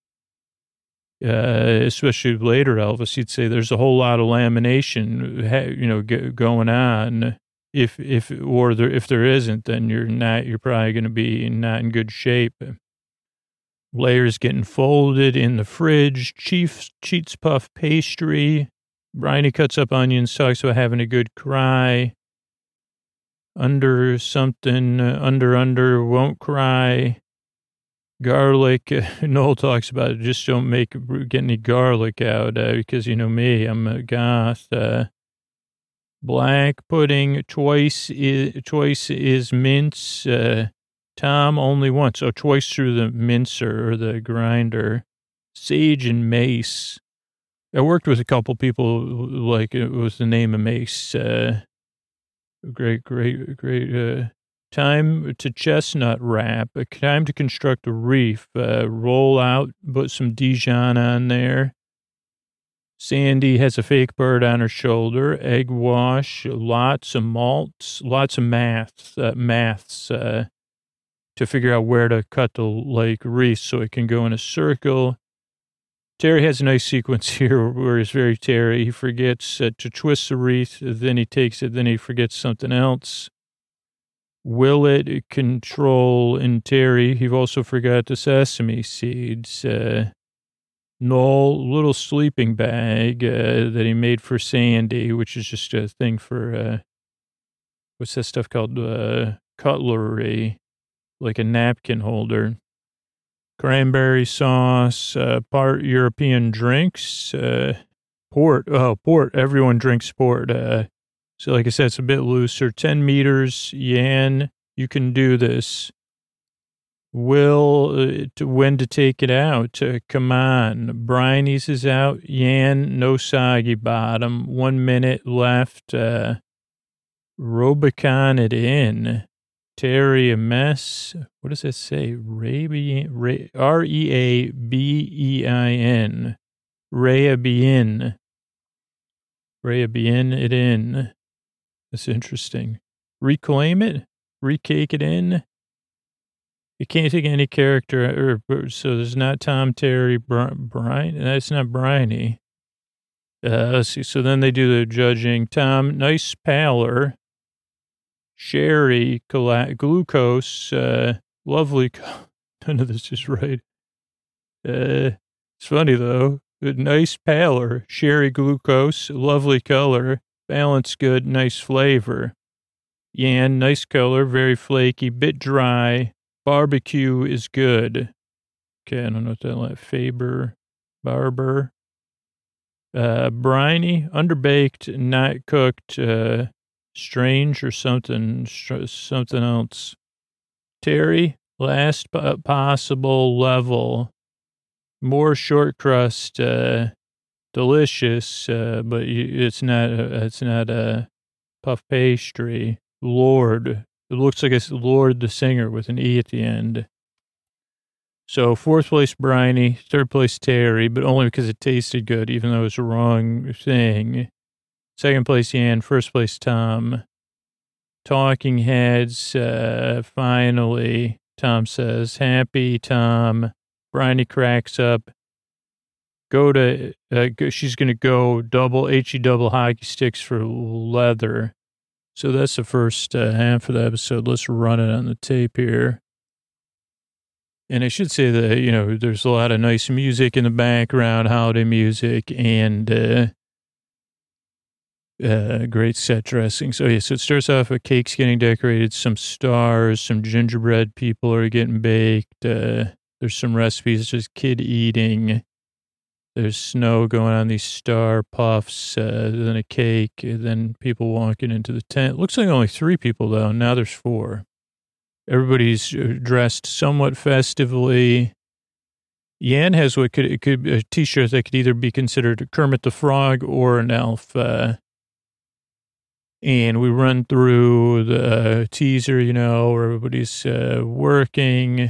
B: uh, especially later Elvis, he'd say there's a whole lot of lamination, you know, g- going on. If if or there if there isn't, then you're not. You're probably going to be not in good shape. Layers getting folded in the fridge. Chief Cheats Puff pastry. Bryony cuts up onions, talks about having a good cry. Under something, uh, under, under, won't cry. Garlic. Uh, Noel talks about it. Just don't make, get any garlic out uh, because you know me, I'm a goth. Uh, black pudding. Twice is, twice is mince. Uh, Tom only once. Oh, twice through the mincer or the grinder. Sage and mace. I worked with a couple people like it was the name of Mace. Uh, great, great, great. Uh, time to chestnut wrap. A time to construct a reef. Uh, roll out, put some Dijon on there. Sandy has a fake bird on her shoulder. Egg wash. Lots of malts. Lots of maths. Uh, maths. Uh, to figure out where to cut the like wreath so it can go in a circle. Terry has a nice sequence here where he's very Terry. He forgets uh, to twist the wreath, then he takes it, then he forgets something else. Will it control in Terry? He also forgot the sesame seeds. Uh, no, little sleeping bag uh, that he made for Sandy, which is just a thing for, uh, what's that stuff called? Uh, cutlery, like a napkin holder. Cranberry sauce, uh, part European drinks, uh, port. Oh, port. Everyone drinks port. Uh, so like I said, it's a bit looser. ten meters, Yan, you can do this. Will, uh, to, when to take it out? Uh, come on. Briney's is out. Yan, no soggy bottom. One minute left. Uh, Robicon it in. Terry a mess. What does that say? Rabian, R E A B E I N. Rabian. Rabian it in. That's interesting. Reclaim it? Recake it in? You can't take any character, or, so there's not Tom, Terry, Brian. That's not Briney. Uh, let's see. So then they do the judging. Tom, nice pallor. Sherry, glucose, uh, lovely. None of this is right. Uh, it's funny though. Nice pallor. Sherry, glucose, lovely color. Balance good, nice flavor. Yan, nice color, very flaky, bit dry. Barbecue is good. Okay, I don't know what that like. Faber, Barber. Uh, briny, underbaked, not cooked, uh, strange or something, something else. Terry, last possible level. More short crust, uh, delicious, uh, but it's not, uh, it's not a puff pastry. Lord. It looks like it's Lord the Singer with an E at the end. So fourth place, Briney. Third place, Terry, but only because it tasted good, even though it was the wrong thing. Second place, Yan. First place, Tom. Talking Heads. Uh, finally, Tom says, happy Tom. Briney cracks up. Go to, uh, go, she's going to go double, H E double hockey sticks for leather. So that's the first uh, half of the episode. Let's run it on the tape here. And I should say that, you know, there's a lot of nice music in the background, holiday music, and uh, uh, great set dressing. So, yeah, so it starts off with cakes getting decorated, some stars, some gingerbread people are getting baked. Uh, there's some recipes, just kid eating. There's snow going on these star puffs, uh, then a cake, and then people walking into the tent. Looks like only three people, though. Now there's four. Everybody's dressed somewhat festively. Yan has what could, it could be a T-shirt that could either be considered Kermit the Frog or an elf. Uh, and we run through the uh, teaser, you know, where everybody's uh, working.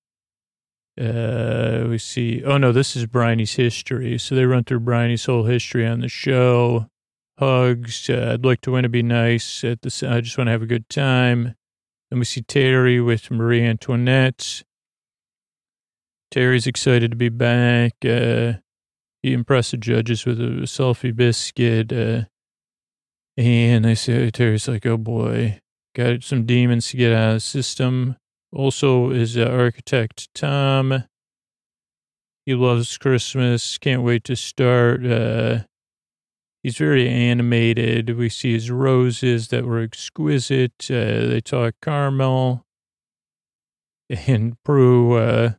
B: Uh, we see, oh no, this is Briney's history. So they run through Briney's whole history on the show. Hugs. Uh, I'd like to win to be nice. At the, I just want to have a good time. Then we see Terry with Marie Antoinette. Terry's excited to be back. Uh, he impressed the judges with a selfie biscuit. Uh, and I say, Terry's like, oh boy, got some demons to get out of the system. Also is uh, architect Tom. He loves Christmas. Can't wait to start. Uh, he's very animated. We see his roses that were exquisite. Uh, they talk caramel. And Prue, uh,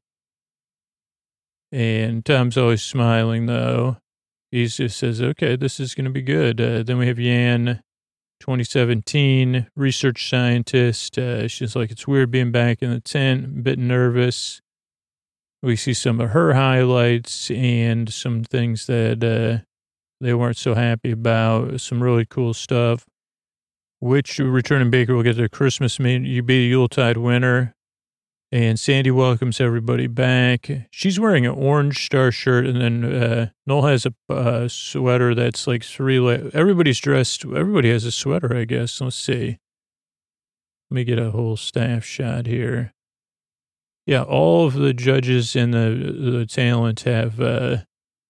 B: and Tom's always smiling, though. He just says, okay, this is going to be good. Uh, then we have Yan, twenty seventeen, research scientist. Uh, she's like, it's weird being back in the tent, a bit nervous. We see some of her highlights and some things that uh, they weren't so happy about. Some really cool stuff. Which returning baker will get their Christmas meal. You be a Yuletide winner. And Sandy welcomes everybody back. She's wearing an orange star shirt, and then uh, Noel has a uh, sweater that's like three. La- everybody's dressed. Everybody has a sweater, I guess. Let's see. Let me get a whole staff shot here. Yeah, all of the judges and the the talent have uh,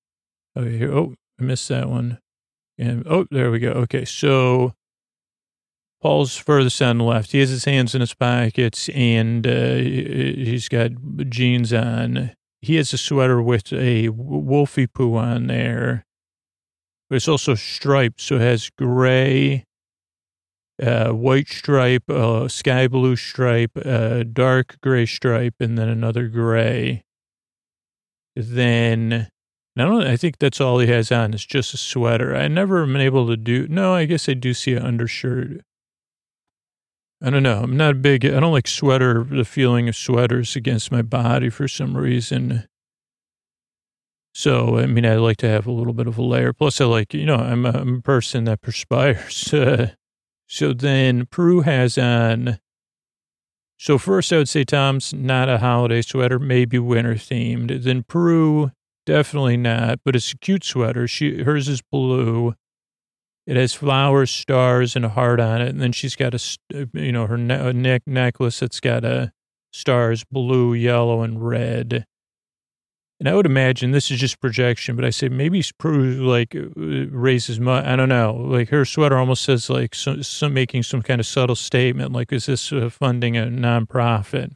B: Okay, here. Oh, I missed that one. And oh, there we go. Okay, so Paul's furthest on the left. He has his hands in his pockets, and uh, he's got jeans on. He has a sweater with a wolfie poo on there. But it's also striped, so it has gray, uh, white stripe, uh, sky blue stripe, uh, dark gray stripe, and then another gray. Then, I don't. I think that's all he has on. It's just a sweater. I never been able to do. No, I guess I do see an undershirt. I don't know. I'm not big. I don't like sweater. The feeling of sweaters against my body for some reason. So, I mean, I like to have a little bit of a layer. Plus, I like, you know, I'm a, I'm a person that perspires. Uh, so then Prue has on, so first I would say Tom's not a holiday sweater, maybe winter themed. Then Prue, definitely not, but it's a cute sweater. She Hers is blue. It has flowers, stars, and a heart on it. And then she's got a, you know, her ne- neck necklace that's got a stars, blue, yellow, and red. And I would imagine this is just projection, but I say maybe Prue like raises money. I don't know. Like her sweater almost says like some, some making some kind of subtle statement. Like, is this uh, funding a nonprofit?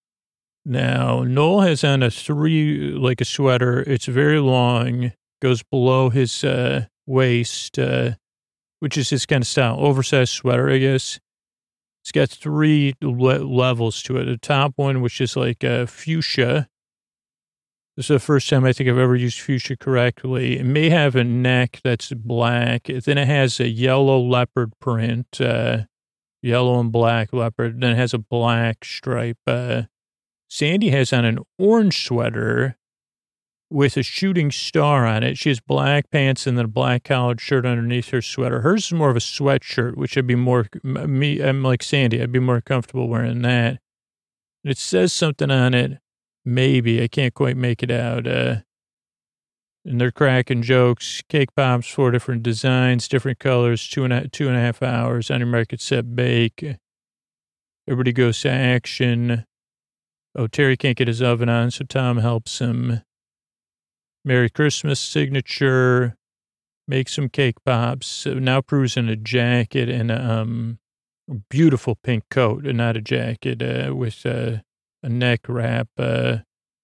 B: Now, Noel has on a three, like a sweater. It's very long, goes below his uh, waist, uh, which is his kind of style. Oversized sweater, I guess. It's got three le- levels to it. The top one, which is like a fuchsia. This is the first time I think I've ever used fuchsia correctly. It may have a neck that's black. Then it has a yellow leopard print, uh, yellow and black leopard. Then it has a black stripe. Uh, Sandy has on an orange sweater with a shooting star on it. She has black pants and then a black collared shirt underneath her sweater. Hers is more of a sweatshirt, which I'd be more, me, I'm like Sandy, I'd be more comfortable wearing that. It says something on it. Maybe. I can't quite make it out. Uh, and they're cracking jokes. Cake pops, four different designs, different colors, two and a, two and a half hours on your market set bake. Everybody goes to action. Oh, Terry can't get his oven on, so Tom helps him. Merry Christmas signature. Make some cake pops. So now Prue's in a jacket and a um, beautiful pink coat, and not a jacket, uh, with... Uh, a neck wrap, uh,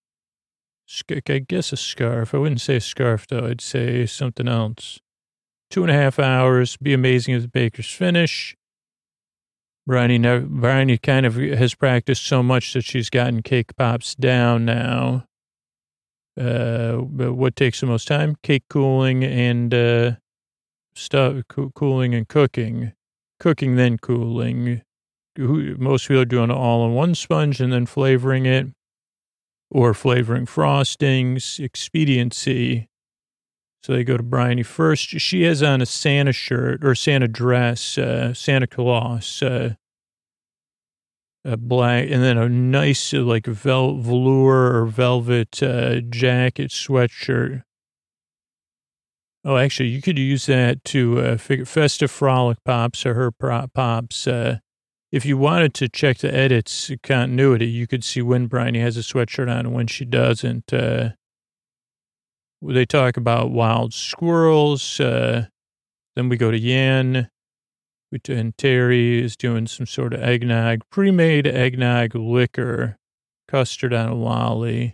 B: I guess a scarf. I wouldn't say a scarf, though. I'd say something else. Two and a half hours. Be amazing at the baker's finish. Bryony, never, Bryony kind of has practiced so much that she's gotten cake pops down now. Uh, but what takes the most time? Cake cooling and uh, stuff, co- cooling and cooking. Cooking, then cooling. Who, most people are doing it all on one sponge and then flavoring it, or flavoring frostings, expediency. So they go to Bryony first. She has on a Santa shirt or Santa dress, uh, Santa Claus, uh, a black, and then a nice uh, like vel- velour or velvet uh, jacket, sweatshirt. Oh, actually, you could use that to uh, figure Festive Frolic pops or her prop pops. Uh, If you wanted to check the edits continuity, you could see when Bryony has a sweatshirt on and when she doesn't. Uh, they talk about wild squirrels. Uh, then we go to Yan, and Terry is doing some sort of eggnog, pre-made eggnog liquor, custard on a lolly.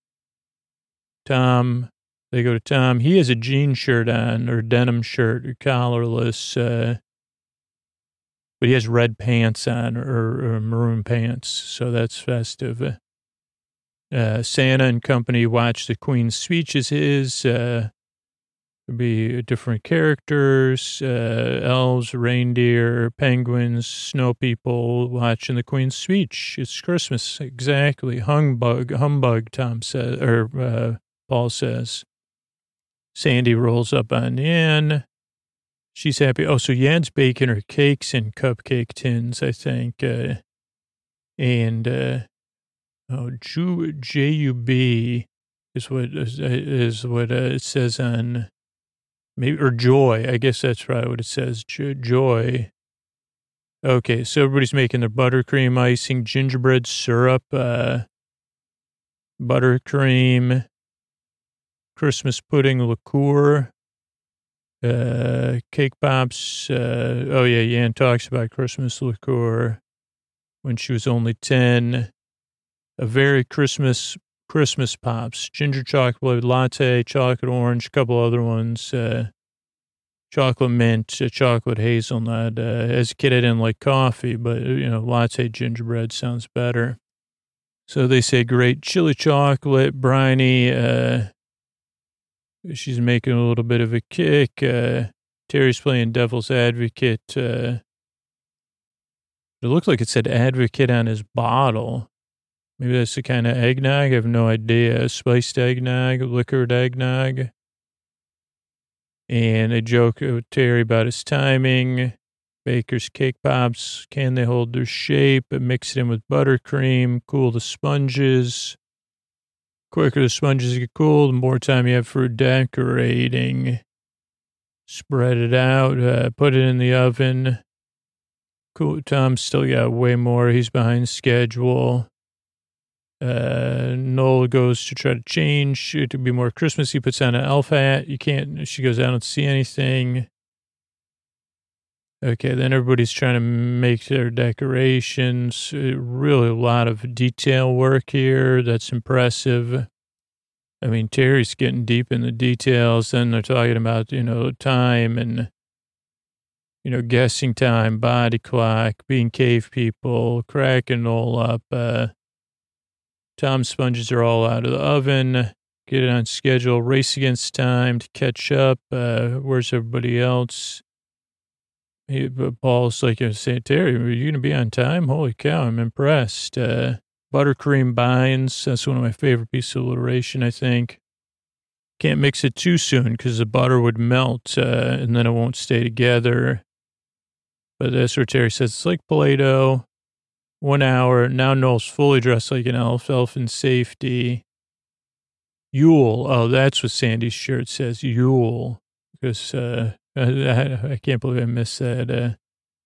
B: Tom, they go to Tom. He has a jean shirt on, or denim shirt, or collarless, uh, but he has red pants on, or, or maroon pants, so that's festive. Uh, Santa and company watch the Queen's speech as his. Uh, there'll be different characters, uh, elves, reindeer, penguins, snow people watching the Queen's speech. It's Christmas, exactly. Humbug, humbug, Tom says, or uh, Paul says. Sandy rolls up on Yan. She's happy. Oh, so Yan's baking her cakes in cupcake tins, I think. Uh, and, uh, oh, J U B is what, is, is what uh, it says on, maybe, or Joy. I guess that's probably what it says. J- Joy. Okay, so everybody's making their buttercream icing, gingerbread syrup, uh, buttercream. Christmas pudding liqueur, uh, cake pops. Uh, oh, yeah, Yan talks about Christmas liqueur when she was only ten. A very Christmas Christmas pops, ginger chocolate latte, chocolate orange, a couple other ones, uh, chocolate mint, uh, chocolate hazelnut. Uh, as a kid, I didn't like coffee, but, you know, latte gingerbread sounds better. So they say great chili chocolate, briny. Uh, she's making a little bit of a kick. Uh, Terry's playing devil's advocate. Uh, it looked like it said advocate on his bottle. Maybe that's the kind of eggnog. I have no idea. Spiced eggnog, liquored eggnog. And a joke with Terry about his timing. Baker's cake pops. Can they hold their shape? Mix it in with buttercream. Cool the sponges. Quicker the sponges get cool, the more time you have for decorating. Spread it out. Uh, put it in the oven. Cool. Tom's still got way more. He's behind schedule. Uh, Noel goes to try to change it to be more Christmas. He puts on an elf hat. You can't, she goes, I don't see anything. Okay, then everybody's trying to make their decorations. Uh, really a lot of detail work here. That's impressive. I mean, Terry's getting deep in the details. Then they're talking about, you know, time and, you know, guessing time, body clock, being cave people, cracking all up. Uh, Tom's sponges are all out of the oven. Get it on schedule. Race against time to catch up. Uh, where's everybody else? He, Paul's like, saying, Terry, are you going to be on time? Holy cow, I'm impressed. Uh, buttercream binds. That's one of my favorite pieces of alliteration, I think. Can't mix it too soon because the butter would melt uh, and then it won't stay together. But that's where Terry says it's like Play-Doh. One hour. Now Noel's fully dressed like an elf. Elf in safety. Yule. Oh, that's what Sandy's shirt says. Yule. Because uh, I, I can't believe I missed that. Uh,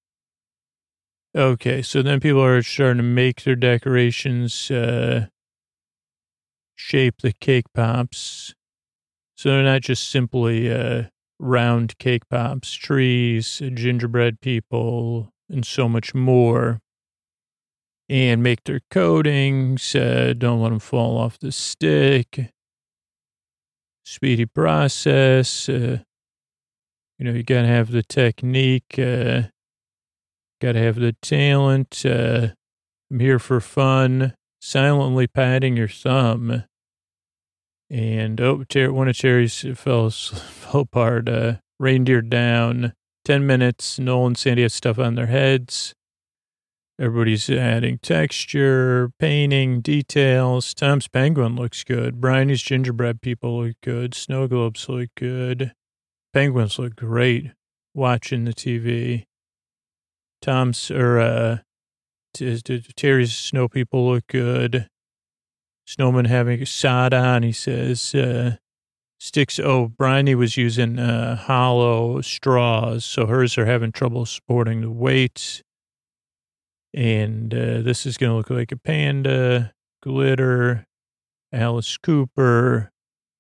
B: okay, so then people are starting to make their decorations, uh, shape the cake pops. So they're not just simply uh, round cake pops, trees, gingerbread people, and so much more. And make their coatings. Uh, don't let them fall off the stick. Speedy process. Uh, you know, you got to have the technique. Uh, got to have the talent. Uh, I'm here for fun. Silently patting your thumb. And, oh, Ter- one of Terry's fell, fell apart. Uh, reindeer down. Ten minutes. Noel and Sandy have stuff on their heads. Everybody's adding texture, painting, details. Tom's penguin looks good. Bryony's gingerbread people look good. Snow globes look good. Penguins look great watching the T V. Tom's, or, uh, t- t- Terry's snow people look good. Snowman having a sod on, he says. Uh, sticks, oh, Bryony was using uh, hollow straws, so hers are having trouble supporting the weight. And uh, this is going to look like a panda, glitter, Alice Cooper,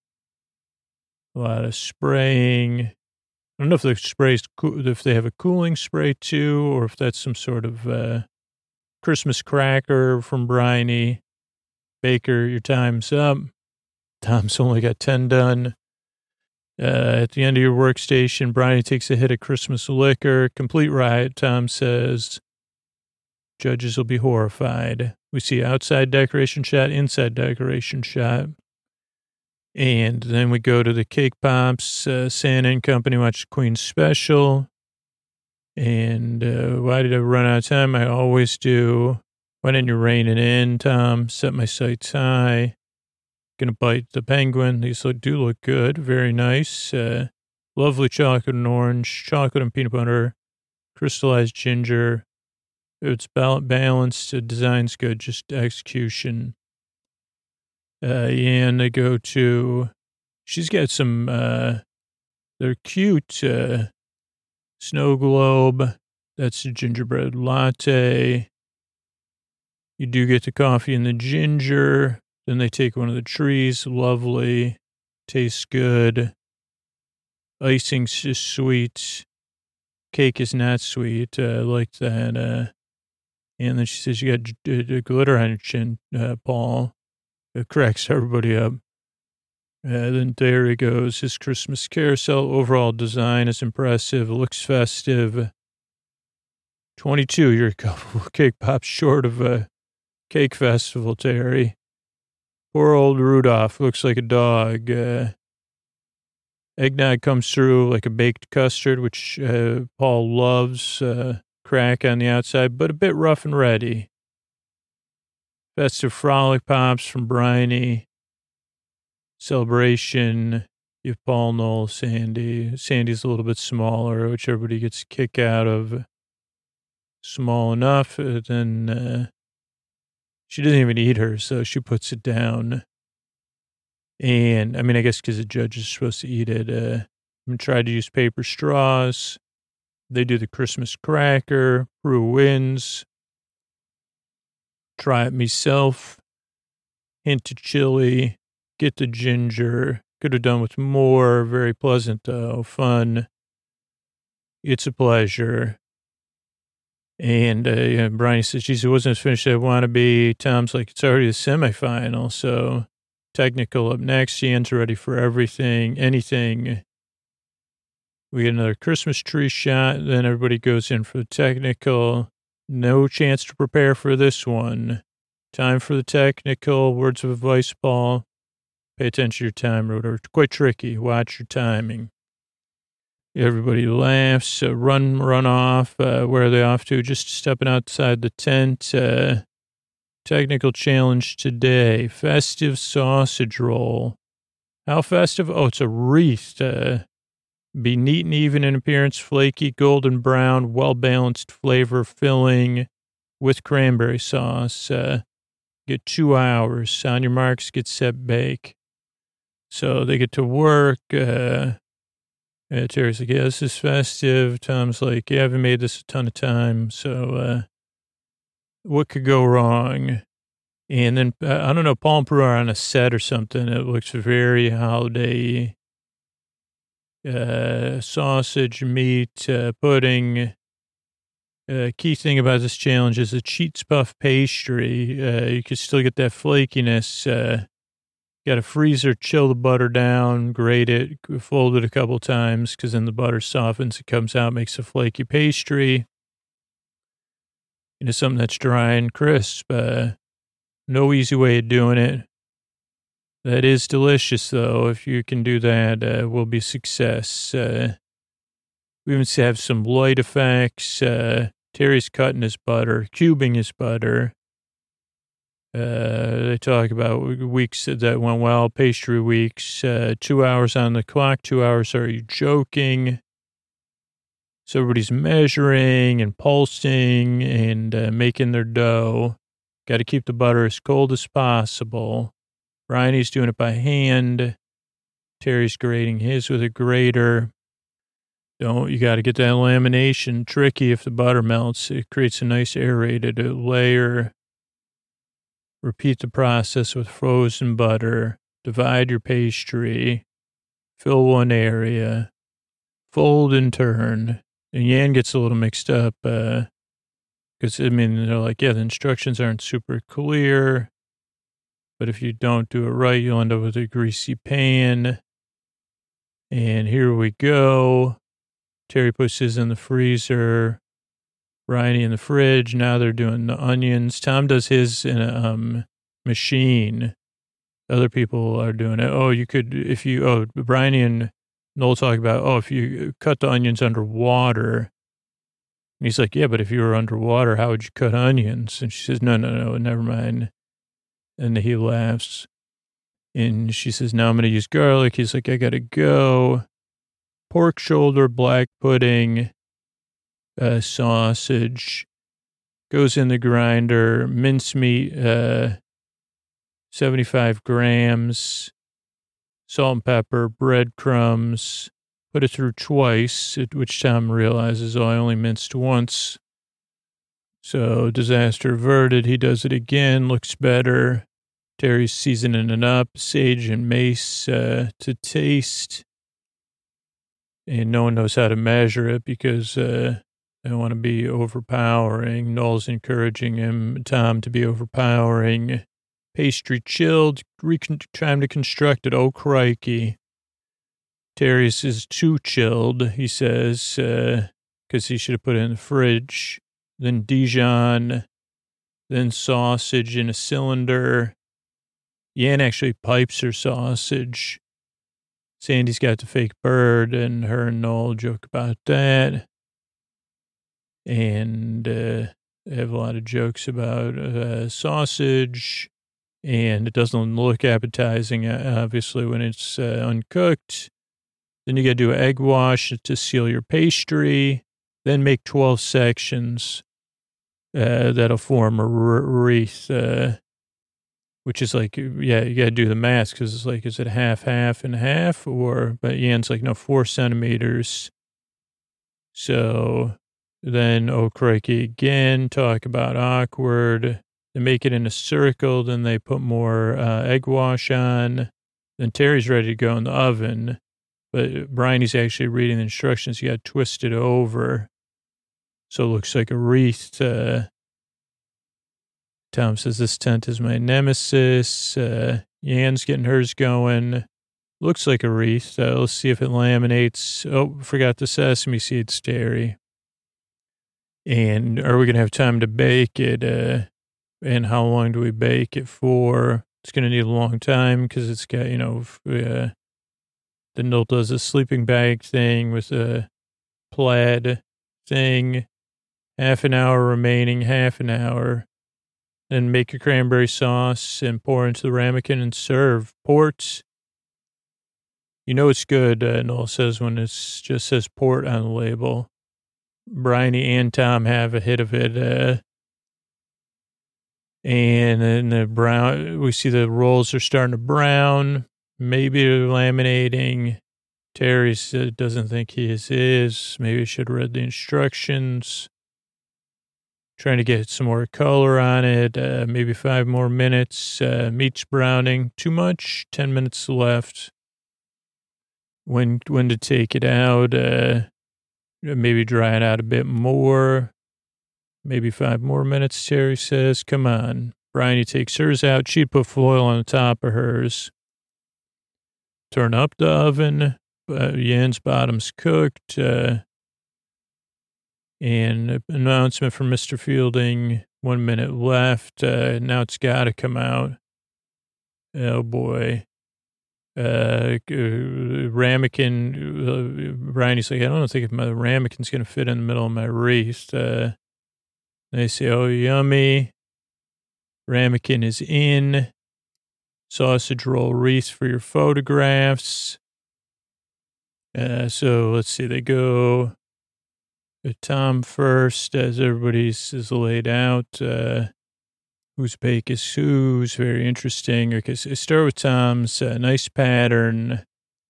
B: a lot of spraying. I don't know if the sprays, if they have a cooling spray too, or if that's some sort of uh, Christmas cracker from Bryony. Baker, your time's up. Tom's only got ten done. Uh, at the end of your workstation, Bryony takes a hit of Christmas liquor. Complete riot, Tom says. Judges will be horrified. We see outside decoration shot, inside decoration shot. And then we go to the cake pops. Uh, Santa and company watch Queen's special. And uh, why did I run out of time? I always do. Why didn't you rein it in, Tom? Set my sights high. Gonna bite the penguin. These look, do look good. Very nice. Uh, lovely chocolate and orange. Chocolate and peanut butter. Crystallized ginger. It's balanced. The design's good. Just execution. Uh, and they go to, she's got some, uh, they're cute, uh, snow globe. That's a gingerbread latte. You do get the coffee and the ginger. Then they take one of the trees. Lovely. Tastes good. Icing's just sweet. Cake is not sweet. Uh, I like that. Uh, and then she says, you got d- d- glitter on your chin, uh, Paul. It cracks everybody up. Uh, then there he goes. His Christmas carousel. Overall design is impressive. Looks festive. twenty-two, you're a couple of cake pops short of a cake festival, Terry. Poor old Rudolph. Looks like a dog. Uh, eggnog comes through like a baked custard, which uh, Paul loves. Uh, crack on the outside, but a bit rough and ready. Festive frolic pops from Bryony. Celebration. You have Paul, Noel, Sandy. Sandy's a little bit smaller, which everybody gets a kick out of. Small enough, uh, then uh, she doesn't even eat her, so she puts it down. And, I mean, I guess because the judge is supposed to eat it. Uh, I'm going to try to use paper straws. They do the Christmas cracker. Prue wins. Try it myself. Hint of chili. Get the ginger. Could have done with more. Very pleasant, though. Fun. It's a pleasure. And uh, yeah, Brian says, geez, it wasn't as finished as I want to be. Tom's like, it's already the semifinal. So technical up next. Ian's ready for everything, anything. We get another Christmas tree shot. Then everybody goes in for the technical. No chance to prepare for this one. Time for the technical. Words of advice, Paul. Pay attention to your time, Rhoda. It's quite tricky. Watch your timing. Everybody laughs. Uh, run, run off. Uh, where are they off to? Just stepping outside the tent. Uh, technical challenge today. Festive sausage roll. How festive? Oh, it's a wreath. Uh, be neat and even in appearance, flaky, golden brown, well-balanced flavor, filling with cranberry sauce. Uh, get two hours. On your marks, get set, bake. So they get to work. Uh, uh, Terry's like, yeah, this is festive. Tom's like, yeah, I haven't made this a ton of time. So uh, what could go wrong? And then, uh, I don't know, Paul and Prue are on a set or something. It looks very holiday. Uh, sausage, meat, uh, pudding. Uh, key thing about this challenge is a cheats puff pastry. Uh, you can still get that flakiness. Uh, got a freezer, chill the butter down, grate it, fold it a couple times because then the butter softens. It comes out, makes a flaky pastry. You know, something that's dry and crisp. Uh, no easy way of doing it. That is delicious, though. If you can do that, uh, will be success. Uh, we even have some light effects. Uh, Terry's cutting his butter, cubing his butter. Uh, they talk about weeks that went well, pastry weeks. Uh, two hours on the clock, two hours. Are you joking? So everybody's measuring and pulsing and uh, making their dough. Got to keep the butter as cold as possible. Bryony's doing it by hand. Terry's grating his with a grater. Don't, you got to get that lamination. Tricky if the butter melts. It creates a nice aerated layer. Repeat the process with frozen butter. Divide your pastry. Fill one area. Fold and turn. And Yan gets a little mixed up. Uh, because, I mean, they're like, yeah, the instructions aren't super clear. But if you don't do it right, you'll end up with a greasy pan. And here we go. Terry puts his in the freezer. Bryony in the fridge. Now they're doing the onions. Tom does his in a um, machine. Other people are doing it. Oh, you could, if you, oh, Bryony and Noel talk about, oh, if you cut the onions underwater. And he's like, yeah, but if you were underwater, how would you cut onions? And she says, no, no, no, never mind. And he laughs. And she says, now I'm going to use garlic. He's like, I got to go. Pork shoulder, black pudding, uh, sausage. Goes in the grinder. Mincemeat, uh, seventy-five grams. Salt and pepper, breadcrumbs. Put it through twice, at which Tom realizes, oh, I only minced once. So disaster averted. He does it again. Looks better. Terry's seasoning it up, sage and mace uh, to taste. And no one knows how to measure it because uh, they want to be overpowering. Noel's encouraging him, Tom, to be overpowering. Pastry chilled, recon- time to construct it. Oh, crikey. Terry's is too chilled, he says, because uh, he should have put it in the fridge. Then Dijon, then sausage in a cylinder. Yan actually pipes her sausage. Sandy's got the fake bird, and her and Noel joke about that. And uh, they have a lot of jokes about uh, sausage, and it doesn't look appetizing, obviously, when it's uh, uncooked. Then you got to do an egg wash to seal your pastry. Then make twelve sections uh, that'll form a wreath. Uh, Which is like, yeah, you got to do the math because it's like, is it half, half, and half? Or, but Yan's like, no, four centimeters. So then, oh, crikey, again, talk about awkward. They make it in a circle. Then they put more uh, egg wash on. Then Terry's ready to go in the oven. But Bryony's actually reading the instructions. You got to twist it over. So it looks like a wreath. Uh, Tom says, this tent is my nemesis. Uh, Yan's getting hers going. Looks like a wreath. Uh, let's see if it laminates. Oh, forgot the sesame seeds, Terry. And are we going to have time to bake it? Uh, and how long do we bake it for? It's going to need a long time because it's got, you know, uh, the Noel does a sleeping bag thing with a plaid thing. Half an hour remaining, half an hour. Then make your cranberry sauce and pour into the ramekin and serve. Port. You know it's good, uh, Noel says, when it just says port on the label. Bryony and Tom have a hit of it. Uh, and then the brown, we see the rolls are starting to brown. Maybe they're laminating. Terry uh, doesn't think he is. is. Maybe he should have read the instructions. Trying to get some more color on it. Uh, maybe five more minutes. Uh, meat's browning. Too much. Ten minutes left. When when to take it out. Uh, maybe dry it out a bit more. Maybe five more minutes, Terry says. Come on. Bryony takes hers out. She put foil on the top of hers. Turn up the oven. Uh, Yan's bottom's cooked. Uh, And announcement from Mister Fielding, one minute left. Uh, now it's got to come out. Oh, boy. Uh, ramekin, uh, Bryony's like, I don't think if my ramekin's going to fit in the middle of my wreath. Uh, they say, oh, yummy. Ramekin is in. Sausage roll wreath for your photographs. Uh, so let's see, they go... Tom first, as everybody's is laid out. Uh, whose bake is whose? Very interesting. Okay, so start with Tom's. Uh, nice pattern.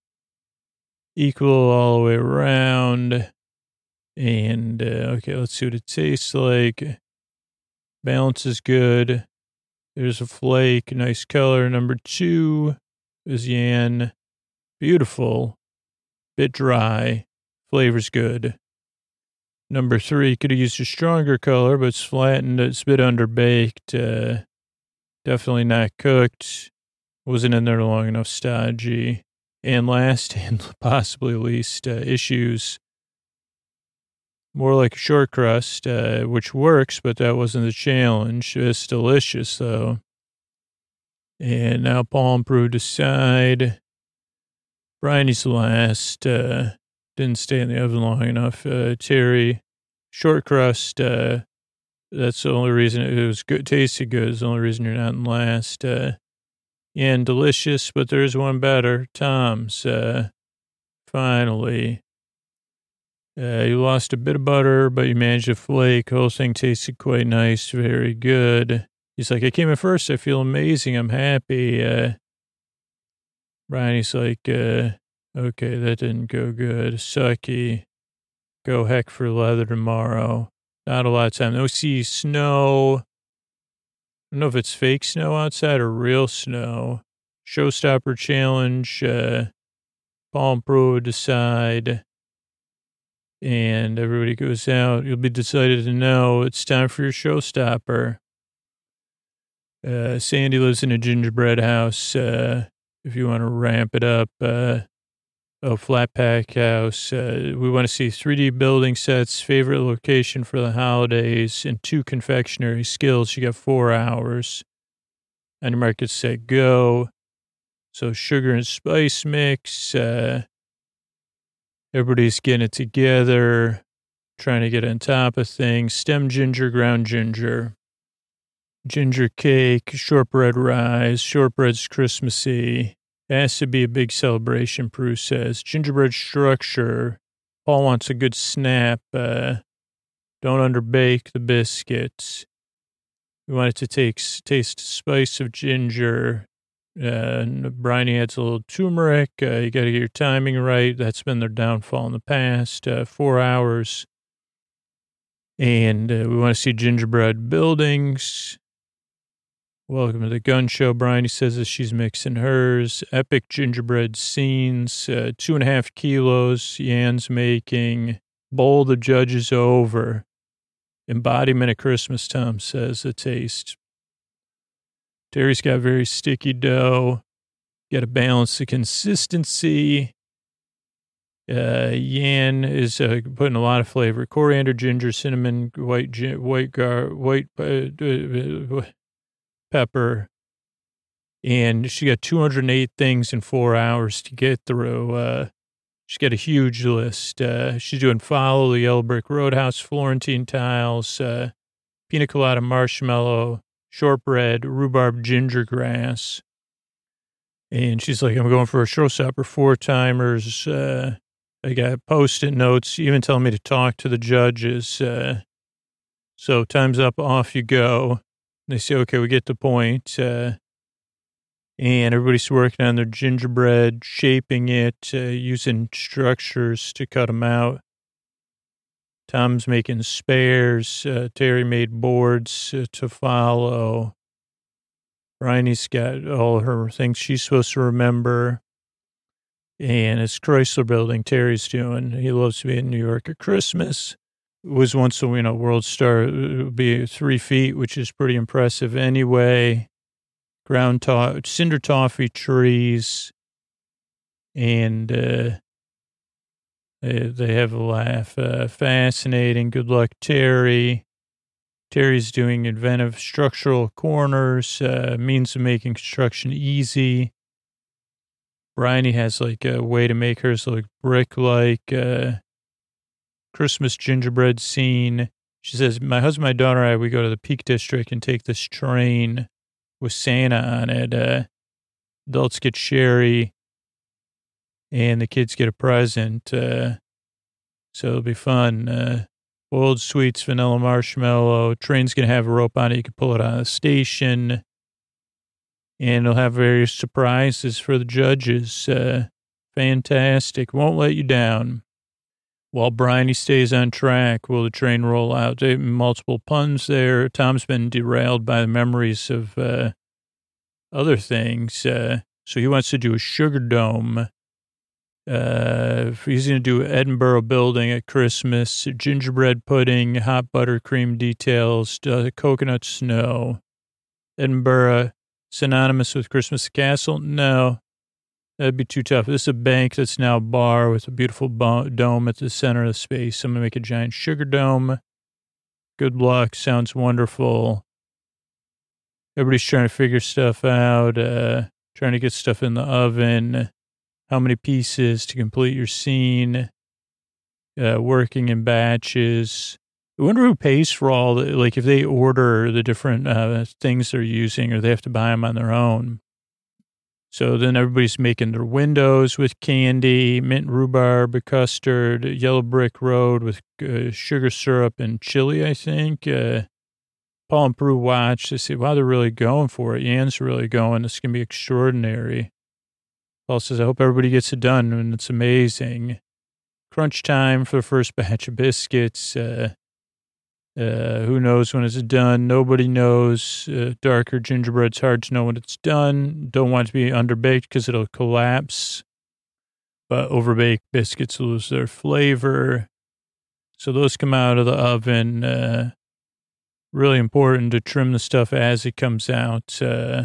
B: Equal all the way around. And, uh, okay, let's see what it tastes like. Balance is good. There's a flake. Nice color. Number two is Yan. Beautiful. Bit dry. Flavor's good. Number three, could have used a stronger color, but it's flattened. It's a bit underbaked. Uh, definitely not cooked. Wasn't in there long enough, stodgy. And last, and possibly least, uh, issues. More like a short crust, uh, which works, but that wasn't the challenge. It's delicious, though. And now Palm proved aside. Bryony's last. Uh, Didn't stay in the oven long enough. Uh, Terry, short crust. Uh, that's the only reason it was good. Tasted good. Is the only reason you're not in last. Uh, and delicious, but there's one better. Tom's. Uh, finally, uh, you lost a bit of butter, but you managed to flake. The whole thing tasted quite nice. Very good. He's like, I came in first. I feel amazing. I'm happy. Uh, Bryony's like, uh, okay, that didn't go good. Sucky. Go heck for leather tomorrow. Not a lot of time. No sea, snow. don't know if it's fake snow outside or real snow. Showstopper challenge. Uh, Paul and Prue will decide. And everybody goes out. You'll be decided to know it's time for your showstopper. Uh, Sandy lives in a gingerbread house. Uh, if you want to ramp it up, uh, a flat pack house. Uh, we want to see three D building sets, favorite location for the holidays, and two confectionery skills. You got four hours. On your mark, get set, go. So sugar and spice mix. Uh, everybody's getting it together, trying to get on top of things. Stem ginger, ground ginger. Ginger cake, shortbread rise. Shortbread's Christmassy. It has to be a big celebration, Prue says. Gingerbread structure. Paul wants a good snap. Uh, don't underbake the biscuits. We want it to take, taste spice of ginger. Uh, and Bryony adds a little turmeric. Uh, you got to get your timing right. That's been their downfall in the past. Uh, four hours. And uh, we want to see gingerbread buildings. Welcome to the gun show. Bryony says that she's mixing hers. Epic gingerbread scenes. Uh, two and a half kilos. Yan's making. Bowl the judge is over. Embodiment of Christmas, Tom says. The taste. Terry's got very sticky dough. Got to balance the consistency. Uh, Yan is uh, putting a lot of flavor. Coriander, ginger, cinnamon, white, white, gar, white, uh, uh, pepper, and she got two hundred eight things in four hours to get through. Uh, she's got a huge list. Uh, she's doing follow the Yellow Brick Roadhouse, Florentine tiles, uh, pina colada marshmallow, shortbread, rhubarb ginger grass. And she's like, I'm going for a showstopper, four timers. Uh, I got post-it notes, even telling me to talk to the judges. Uh, so time's up, off you go. They say, okay, we get the point. Uh, and everybody's working on their gingerbread, shaping it, uh, using structures to cut them out. Tom's making spares. Uh, Terry made boards uh, to follow. Bryony's got all her things she's supposed to remember. And it's Chrysler Building Terry's doing. He loves to be in New York at Christmas. Was once a, you know, world star. It would be three feet, which is pretty impressive anyway. Ground to- cinder toffee trees. And uh, they, they have a laugh. Uh, fascinating. Good luck, Terry. Terry's doing inventive structural corners, uh, means of making construction easy. Bryony has like a way to make hers look brick-like. Uh, Christmas gingerbread scene. She says, my husband, my daughter, and I, we go to the Peak District and take this train with Santa on it. Uh, adults get sherry and the kids get a present. Uh, so it'll be fun. Uh, boiled sweets, vanilla marshmallow. Train's going to have a rope on it. You can pull it on a station. And it'll have various surprises for the judges. Uh, fantastic. Won't let you down. While Bryony stays on track, will the train roll out? There are multiple puns there. Tom's been derailed by the memories of uh, other things. Uh, so he wants to do a sugar dome. Uh, he's going to do Edinburgh building at Christmas, gingerbread pudding, hot buttercream details, uh, coconut snow. Edinburgh, synonymous with Christmas Castle? No. That'd be too tough. This is a bank that's now a bar with a beautiful bo- dome at the center of the space. I'm going to make a giant sugar dome. Good luck. Sounds wonderful. Everybody's trying to figure stuff out, uh, trying to get stuff in the oven. How many pieces to complete your scene. Uh, working in batches. I wonder who pays for all the, like if they order the different uh, things they're using or they have to buy them on their own. So then everybody's making their windows with candy, mint rhubarb, custard, yellow brick road with uh, sugar syrup and chili, I think. Uh, Paul and Prue watch. They say, wow, they're really going for it. Yan's really going. This is going to be extraordinary. Paul says, I hope everybody gets it done, and it's amazing. Crunch time for the first batch of biscuits. Uh, Uh, who knows when it's done? Nobody knows. Uh, darker gingerbread's hard to know when it's done. Don't want it to be underbaked because it'll collapse. But overbaked biscuits lose their flavor. So those come out of the oven. Uh, really important to trim the stuff as it comes out. Uh,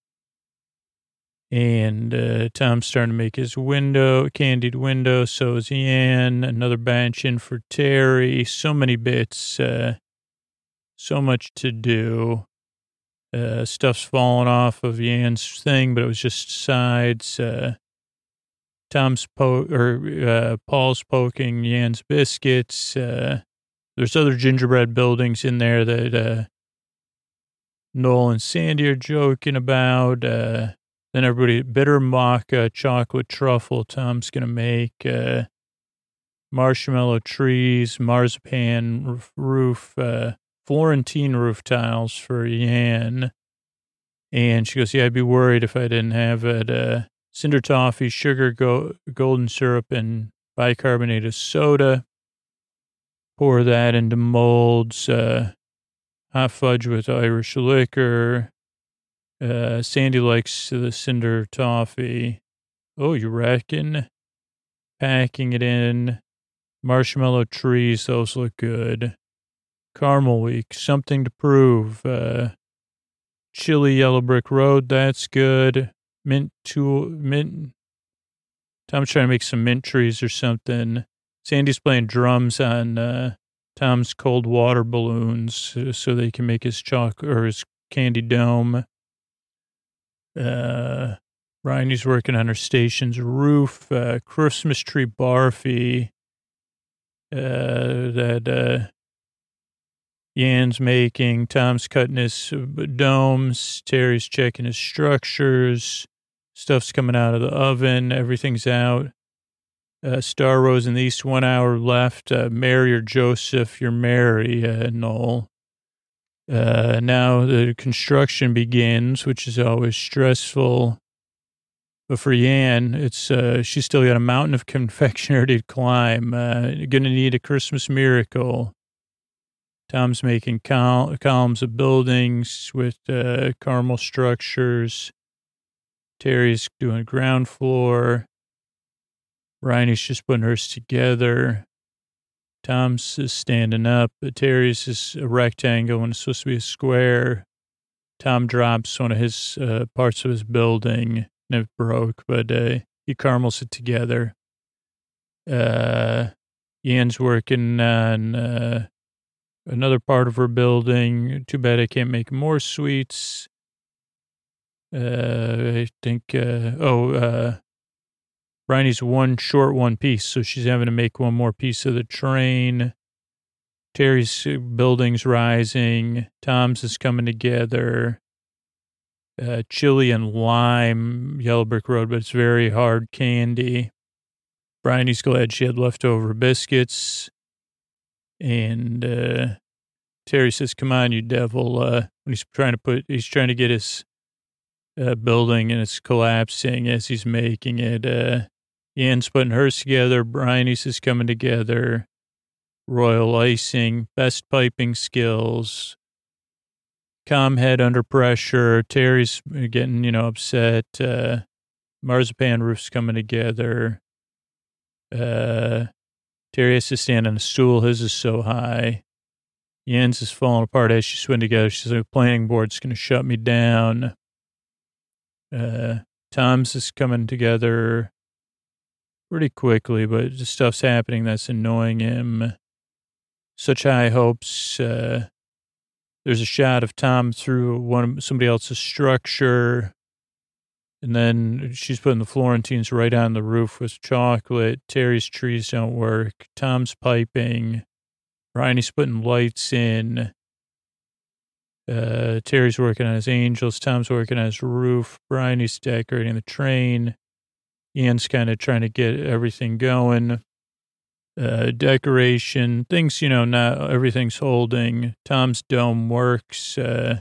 B: and uh, Tom's starting to make his window, candied window. So is Yan. Another batch in for Terry. So many bits. Uh, so much to do. Uh, stuff's falling off of Yan's thing, but it was just sides. Uh, Tom's po- or uh, Paul's poking Yan's biscuits. Uh, there's other gingerbread buildings in there that uh, Noel and Sandy are joking about. Uh, then everybody, bitter maca, chocolate truffle. Tom's gonna make uh, marshmallow trees, marzipan roof, roof uh, Florentine roof tiles for Yan. And she goes, "Yeah, I'd be worried if I didn't have it." Uh, cinder toffee, sugar, go- golden syrup, and bicarbonate of soda. Pour that into molds. Uh, hot fudge with Irish liquor. Uh, Sandy likes the cinder toffee. Oh, you reckon? Packing it in. Marshmallow trees, those look good. Caramel week, something to prove. Uh, chili yellow brick road, that's good. Mint tool, mint. Tom's trying to make some mint trees or something. Sandy's playing drums on uh, Tom's cold water balloons so they can make his chocolate or his candy dome. Uh, Ryan's working on her station's roof. Uh, Christmas tree barfy. Uh, that uh, Yan's making. Tom's cutting his domes. Terry's checking his structures. Stuff's coming out of the oven. Everything's out. Uh, Star Rose in the East, one hour left. Uh, Mary or Joseph, you're Mary, uh, Noel. Uh, now the construction begins, which is always stressful. But for Yan, it's uh, she's still got a mountain of confectionery to climb. Uh, going to need a Christmas miracle. Tom's making col- columns of buildings with uh, caramel structures. Terry's doing ground floor. Ryan's just putting hers together. Tom's is standing up. Terry's is a rectangle and it's supposed to be a square. Tom drops one of his uh, parts of his building and it broke, but uh, he caramels it together. Uh, Yan's working on uh, another part of her building. Too bad I can't make more sweets. Uh, I think, uh, oh, uh, Bryony's one short one piece, so she's having to make one more piece of the train. Terry's building's rising. Tom's is coming together. Uh, chili and lime, Yellow Brick Road, but it's very hard candy. Bryony's glad she had leftover biscuits. And uh, Terry says, "Come on, you devil." Uh, when he's trying to put, he's trying to get his uh, building and it's collapsing as he's making it. Uh, Yan's putting hers together. Bryony's is coming together. Royal icing, best piping skills. Calm head under pressure. Terry's getting, you know, upset. Uh, marzipan roof's coming together. Uh, Terry has to stand on a stool. His is so high. Yan's is falling apart as she's putting together. She's like, planning board's going to shut me down. Uh, Tom's is coming together pretty quickly, but the stuff's happening that's annoying him. Such high hopes. Uh, there's a shot of Tom through one somebody else's structure, and then she's putting the Florentines right on the roof with chocolate. Terry's trees don't work. Tom's piping. Ryan's putting lights in. Uh, Terry's working on his angels. Tom's working on his roof. Bryony's decorating the train. Ian's kind of trying to get everything going. Uh, decoration, things, you know, not everything's holding. Tom's dome works. Uh,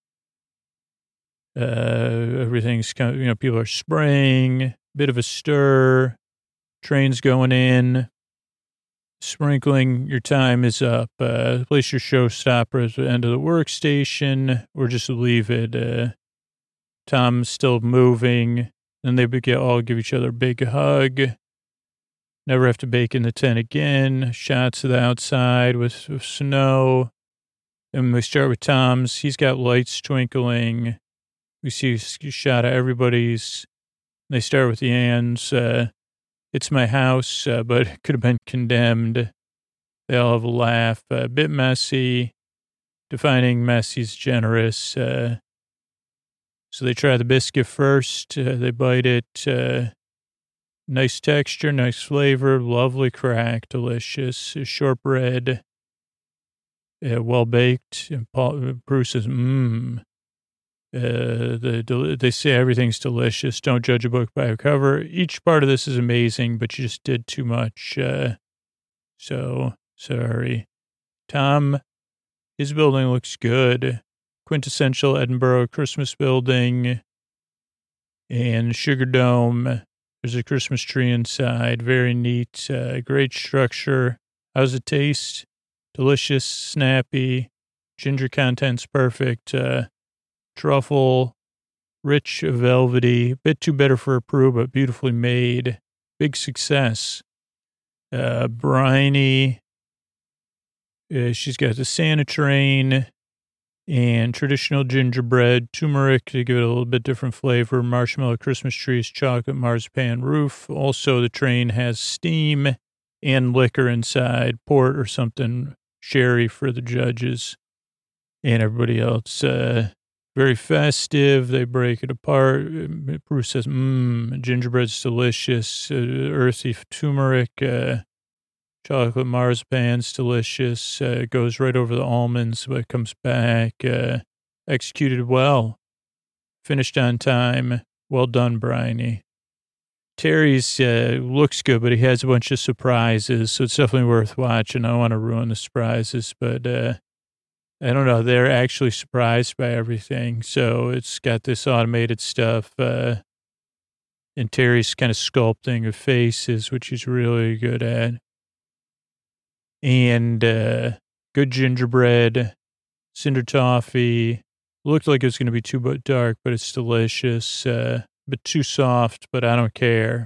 B: uh, everything's kind of, you know, people are spraying. Bit of a stir. Train's going in. Sprinkling, your time is up. Uh, place your showstopper at the end of the workstation, or just leave it. Uh, Tom's still moving. Then they get all give each other a big hug. Never have to bake in the tent again. Shots of the outside with, with snow. And we start with Tom's. He's got lights twinkling. We see a shot of everybody's. They start with Yann's. Uh, it's my house, uh, but it could have been condemned. They all have a laugh. A bit messy. Defining messy's generous. Uh, so they try the biscuit first. Uh, they bite it. Uh, nice texture, nice flavor, lovely crack, delicious. Shortbread. Uh, well baked. And Paul, Bruce says, mmm. Uh, the, they say everything's delicious. Don't judge a book by a cover. Each part of this is amazing, but you just did too much. Uh, so sorry. Tom, his building looks good. Quintessential Edinburgh Christmas building and Sugar Dome. There's a Christmas tree inside. Very neat. Uh, great structure. How's it taste? Delicious, snappy. Ginger content's perfect. Uh, truffle, rich, velvety. Bit too bitter for a Peru, but beautifully made. Big success. Uh, briny. Uh, she's got the Santa train and traditional gingerbread, turmeric to give it a little bit different flavor, marshmallow Christmas trees, chocolate marzipan roof. Also, the train has steam and liquor inside, port or something, sherry for the judges and everybody else. Uh, very festive. They break it apart. Bruce says, mmm, gingerbread's delicious, uh, earthy turmeric, uh, chocolate marzipan's delicious. Uh, goes right over the almonds, but comes back. Uh, executed well. Finished on time. Well done, Bryony. Terry's uh, looks good, but he has a bunch of surprises, so it's definitely worth watching. I don't want to ruin the surprises, but uh, I don't know. They're actually surprised by everything. So it's got this automated stuff. Uh, and Terry's kind of sculpting of faces, which he's really good at. And uh, good gingerbread, cinder toffee. Looked like it was going to be too dark, but it's delicious. Uh, but too soft, but I don't care.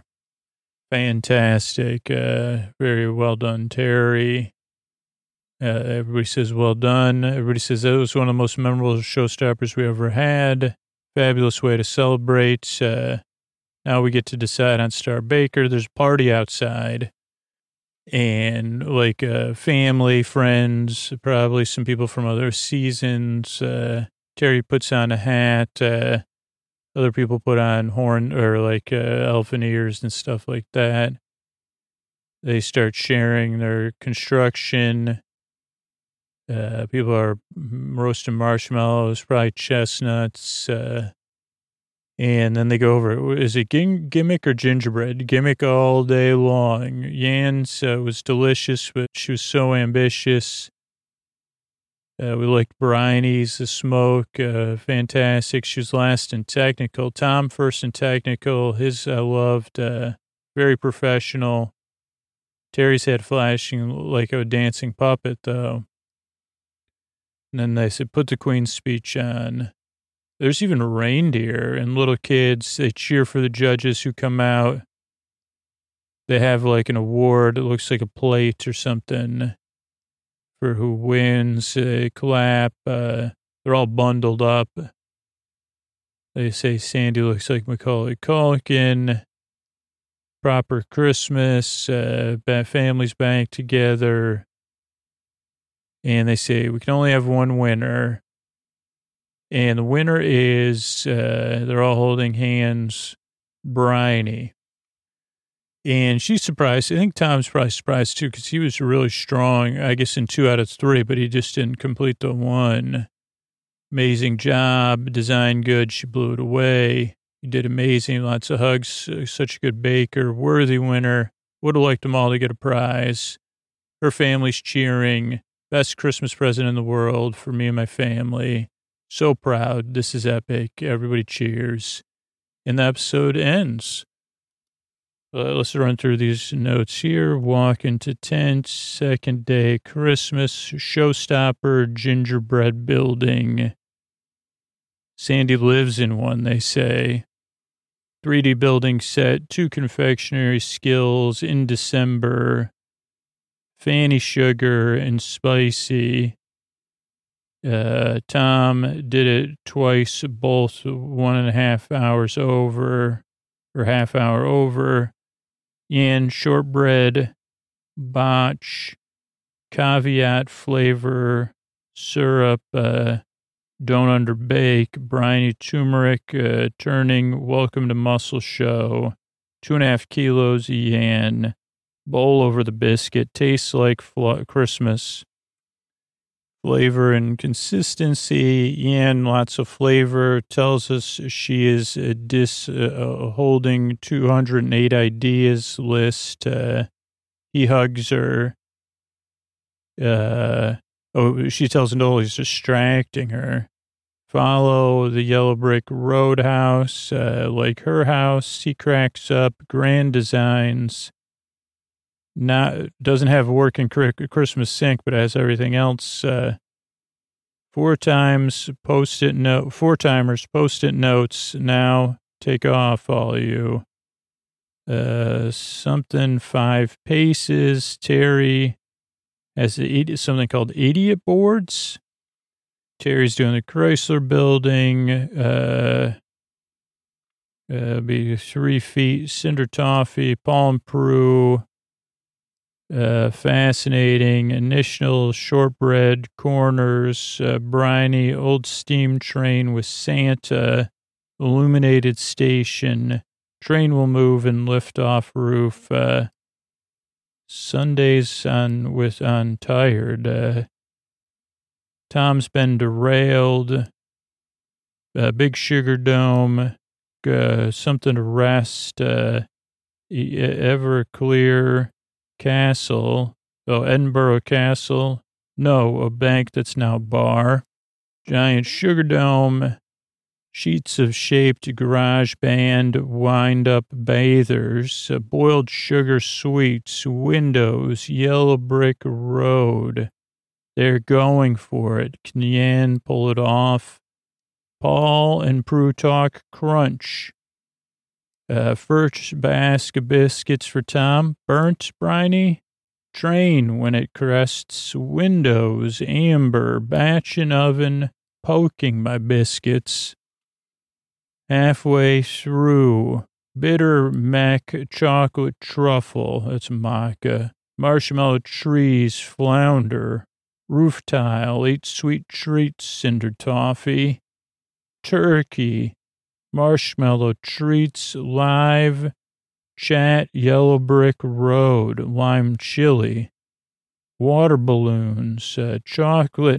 B: Fantastic. Uh, very well done, Terry. Uh, everybody says well done. Everybody says that was one of the most memorable showstoppers we ever had. Fabulous way to celebrate. Uh, now we get to decide on Star Baker. There's a party outside. And like uh, family, friends, probably some people from other seasons. Uh, Terry puts on a hat. Uh, other people put on horn or like uh, elephant ears and stuff like that. They start sharing their construction. Uh, people are roasting marshmallows, probably chestnuts. Uh, and then they go over, is it gimmick or gingerbread? Gimmick all day long. Yann's uh, was delicious, but she was so ambitious. Uh, we liked Bryony's, the smoke, uh, fantastic. She was last in technical. Tom first in technical. His I loved, uh, very professional. Terry's had flashing like a dancing puppet, though. And then they said, put the Queen's speech on. There's even a reindeer and little kids. They cheer for the judges who come out. They have like an award. It looks like a plate or something for who wins. They clap. Uh, they're all bundled up. They say Sandy looks like Macaulay Culkin. Proper Christmas. Uh, families back together. And they say, we can only have one winner. And the winner is, uh, they're all holding hands, Bryony. And she's surprised. I think Tom's probably surprised, too, because he was really strong, I guess, in two out of three, but he just didn't complete the one. Amazing job. Design good. She blew it away. He did amazing. Lots of hugs. Such a good baker. Worthy winner. Would have liked them all to get a prize. Her family's cheering. Best Christmas present in the world for me and my family. So proud. This is epic. Everybody cheers. And the episode ends. Uh, let's run through these notes here. Walk into tent, second day Christmas, showstopper, gingerbread building. Sandy lives in one, they say. three D building set, two confectionery skills in December. Fanny sugar and spicy. Uh, Tom did it twice, both one and a half hours over, or half hour over. And shortbread, botch, caveat flavor, syrup, uh, don't underbake, briny turmeric, uh, turning, welcome to muscle show, two and a half kilos yen, bowl over the biscuit, tastes like fl- Christmas. Flavor and consistency, yen, lots of flavor, tells us she is uh, dis, uh, holding two hundred eight ideas list. Uh, he hugs her. Uh, oh, she tells Noel he's distracting her. Follow the yellow brick roadhouse, uh, like her house. He cracks up, grand designs. Not doesn't have a working Christmas sink, but has everything else. Uh, four times post-it note, four timers post-it notes. Now take off, all of you. Uh, something five paces. Terry has a, something called idiot boards. Terry's doing the Chrysler building. Uh, uh, be three feet. Cinder toffee. Paul and Prue. Uh, fascinating. Initial shortbread corners, uh, briny old steam train with Santa, illuminated station, train will move and lift off roof, uh, Sundays on with on tired, uh, Tom's been derailed, uh, big sugar dome, uh, something to rest, uh, Everclear, Castle, oh, Edinburgh Castle. No, a bank that's now bar. Giant sugar dome. Sheets of shaped garage band, wind up bathers, uh, boiled sugar sweets, windows, yellow brick road. They're going for it. Can Yan pull it off? Paul and Prue talk crunch. Uh, first basket biscuits for Tom. Burnt, briny. Train when it crests. Windows, amber, batch in oven, poking my biscuits. Halfway through. Bitter mac chocolate truffle. That's maca. Marshmallow trees, flounder. Roof tile, eight sweet treats, cinder toffee. Turkey. Marshmallow treats, live, chat, yellow brick road, lime chili, water balloons, uh, chocolate,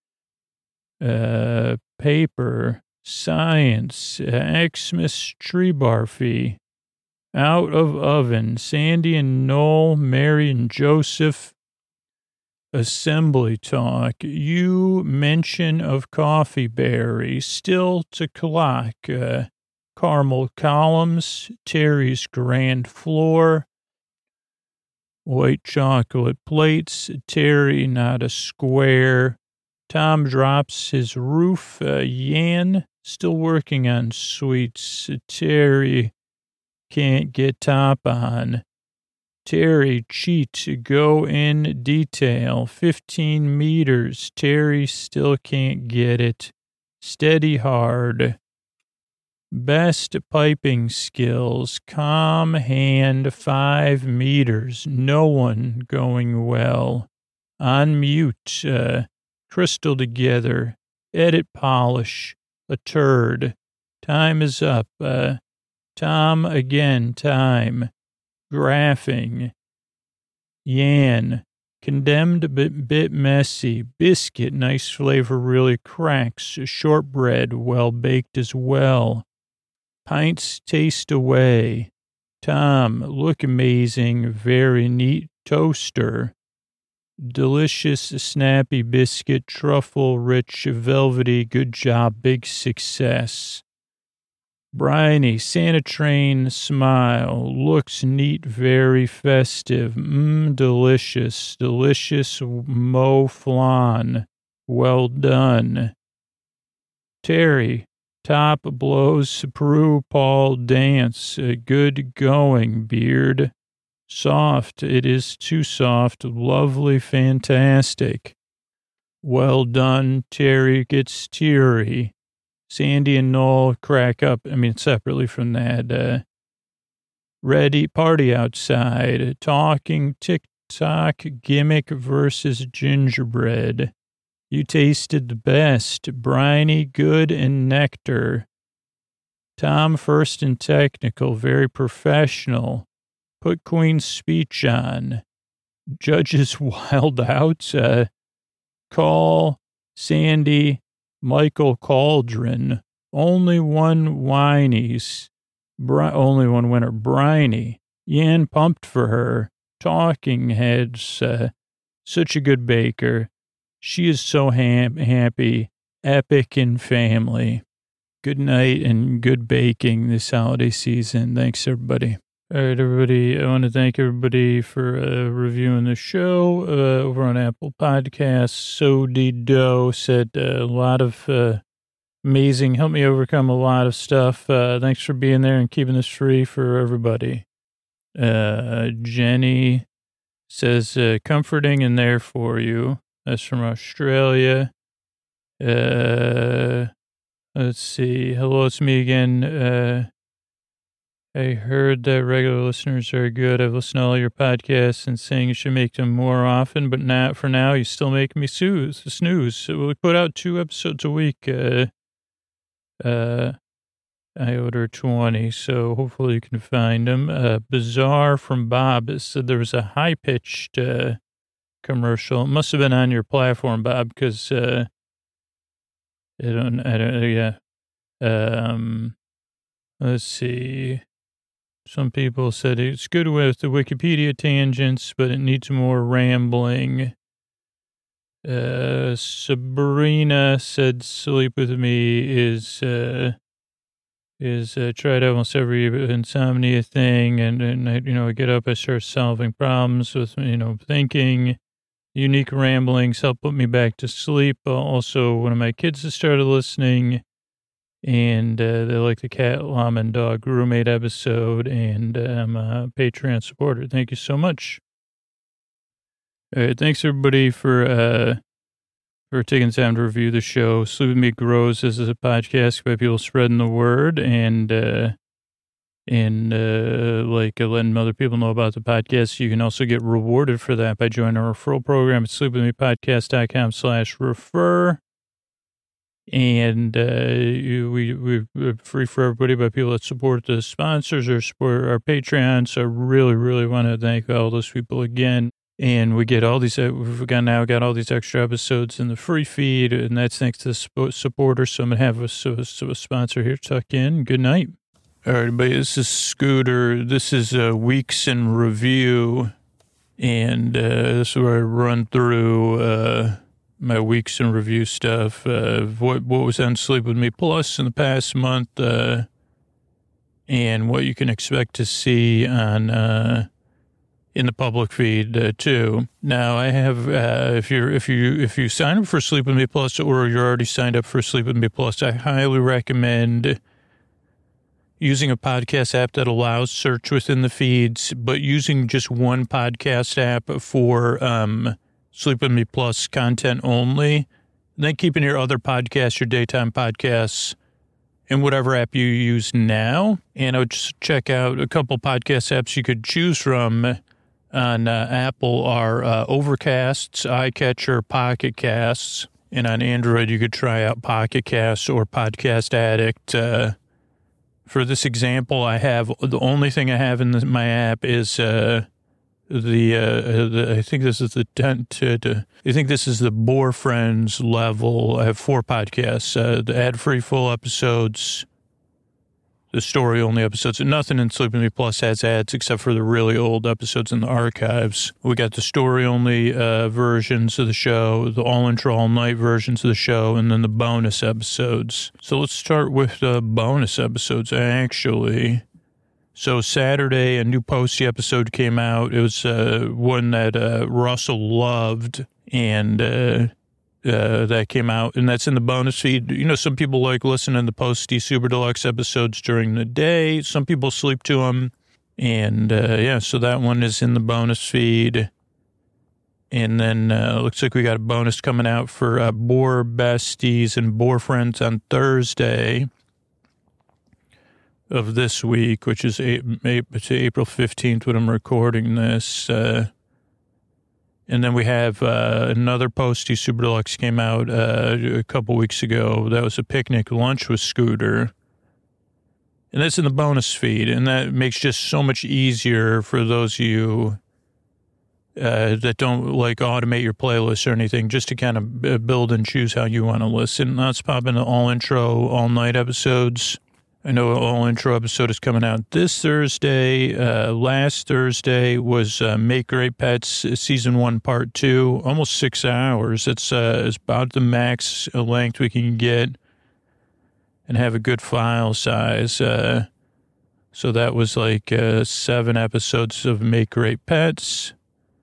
B: uh, paper, science, uh, Xmas tree barfy, out of oven, Sandy and Noel, Mary and Joseph, assembly talk, you mention of coffee berry, still to clock, uh, caramel columns, Terry's grand floor, white chocolate plates, Terry not a square, Tom drops his roof, uh, Yan still working on sweets, Terry can't get top on. Terry, cheat, go in detail, fifteen meters, Terry still can't get it, steady hard, best piping skills, calm hand, five meters, no one going well, on mute, uh, crystal together, edit polish, a turd, time is up, uh, Tom again, time. Graphing. Yan. Condemned a bit, bit messy. Biscuit, nice flavor, really cracks. Shortbread, well baked as well. Pints taste away. Tom, look amazing, very neat toaster. Delicious, snappy biscuit, truffle rich, velvety, good job, big success. Briny, Santa Train smile, looks neat, very festive. Mmm, delicious, delicious Mo Flan. Well done. Terry, top blows, Peru, Paul, dance. Uh, good going, beard. Soft, it is too soft. Lovely, fantastic. Well done, Terry gets teary. Sandy and Noel crack up, I mean, separately from that. Uh, ready, party outside. Talking TikTok gimmick versus gingerbread. You tasted the best. Briny, good, and nectar. Tom, first and technical, very professional. Put Queen's speech on. Judges wild out. Uh, call Sandy. Michael Cauldron, only one whinies, Bri- only one winner, Briny, Yan pumped for her, Talking Heads, uh, such a good baker, she is so ha- happy, epic and family, good night and good baking this holiday season, thanks everybody. All right, everybody, I want to thank everybody for uh, reviewing the show uh, over on Apple Podcasts. So-de-do said uh, a lot of uh, amazing, helped me overcome a lot of stuff. Uh, thanks for being there and keeping this free for everybody. Uh, Jenny says, uh, comforting and there for you. That's from Australia. Uh, let's see. Hello, it's me again. Uh, I heard that regular listeners are good. I've listened to all your podcasts and saying you should make them more often, but not for now. You still make me snooze. snooze. So we put out two episodes a week. Uh, uh, I order twenty, so hopefully you can find them. Uh, Bizarre from Bob. It said there was a high-pitched uh, commercial. It must have been on your platform, Bob, because uh, I don't, I don't, yeah. Um, let's see. Some people said it's good with the Wikipedia tangents, but it needs more rambling. Uh, Sabrina said sleep with me is, uh, is, uh, tried almost every insomnia thing. And, and I, you know, I get up, I start solving problems with, you know, thinking. Unique ramblings help put me back to sleep. Uh, also, one of my kids has started listening. And uh, they like the cat, llama, and dog roommate episode, and uh, I'm a Patreon supporter. Thank you so much. All right, thanks everybody for uh, for taking the time to review the show. Sleep With Me grows as a podcast by people spreading the word and uh, and uh, like uh, letting other people know about the podcast. You can also get rewarded for that by joining our referral program at sleepwithmepodcast.com slash refer. And uh, we, we, we're free for everybody by people that support the sponsors or support our Patreon. So I really, really want to thank all those people again. And we get all these, uh, we've got now got all these extra episodes in the free feed, and that's thanks to the supporters. So I'm going to have a, a, a sponsor here tuck in. Good night. All right, everybody, this is Scooter. This is uh, Weeks in Review. And uh, this is where I run through uh, my Weeks in Review stuff. Uh, what, what was on Sleep With Me Plus in the past month, uh, and what you can expect to see on uh, in the public feed uh, too. Now, I have uh, if you're if you if you sign up for Sleep With Me Plus, or you're already signed up for Sleep With Me Plus, I highly recommend using a podcast app that allows search within the feeds, but using just one podcast app for um, Sleep With Me Plus content only, and then keeping your other podcasts, your daytime podcasts, in whatever app you use now. And I would just check out a couple podcast apps you could choose from on uh, Apple are uh, Overcasts, iCatcher, Pocket Casts, and on Android you could try out Pocket Casts or Podcast Addict. Uh, For this example, I have, the only thing I have in the, my app is uh, the, uh, the, I think this is the, ten, to, to, I think this is the Boar Friends level. I have four podcasts, uh, the ad-free full episodes, the story-only episodes. Nothing in Sleeping Beauty Plus has ads except for the really old episodes in the archives. We got the story-only uh, versions of the show, the all-intro, all-night versions of the show, and then the bonus episodes. So let's start with the bonus episodes, actually. So Saturday, a new Posty episode came out. It was uh, one that uh, Russell loved, and uh, uh, that came out, and that's in the bonus feed. You know, some people like listening to the Posty Super Deluxe episodes during the day. Some people sleep to them, and uh, yeah, so that one is in the bonus feed. And then uh, looks like we got a bonus coming out for uh, Boar Besties and Boar Friends on Thursday of this week, which is April fifteenth when I'm recording this. Uh, and then we have uh, another Posty Super Deluxe came out uh, a couple weeks ago. That was a picnic lunch with Scooter. And that's in the bonus feed. And that makes just so much easier for those of you uh, that don't like automate your playlist or anything, just to kind of build and choose how you want to listen. Let's pop into all intro, all night episodes. I know all intro episode is coming out this Thursday. Uh, last Thursday was uh, Make Great Pets season one, part two, almost six hours. It's, uh, it's about the max length we can get and have a good file size. Uh, so that was like uh, seven episodes of Make Great Pets.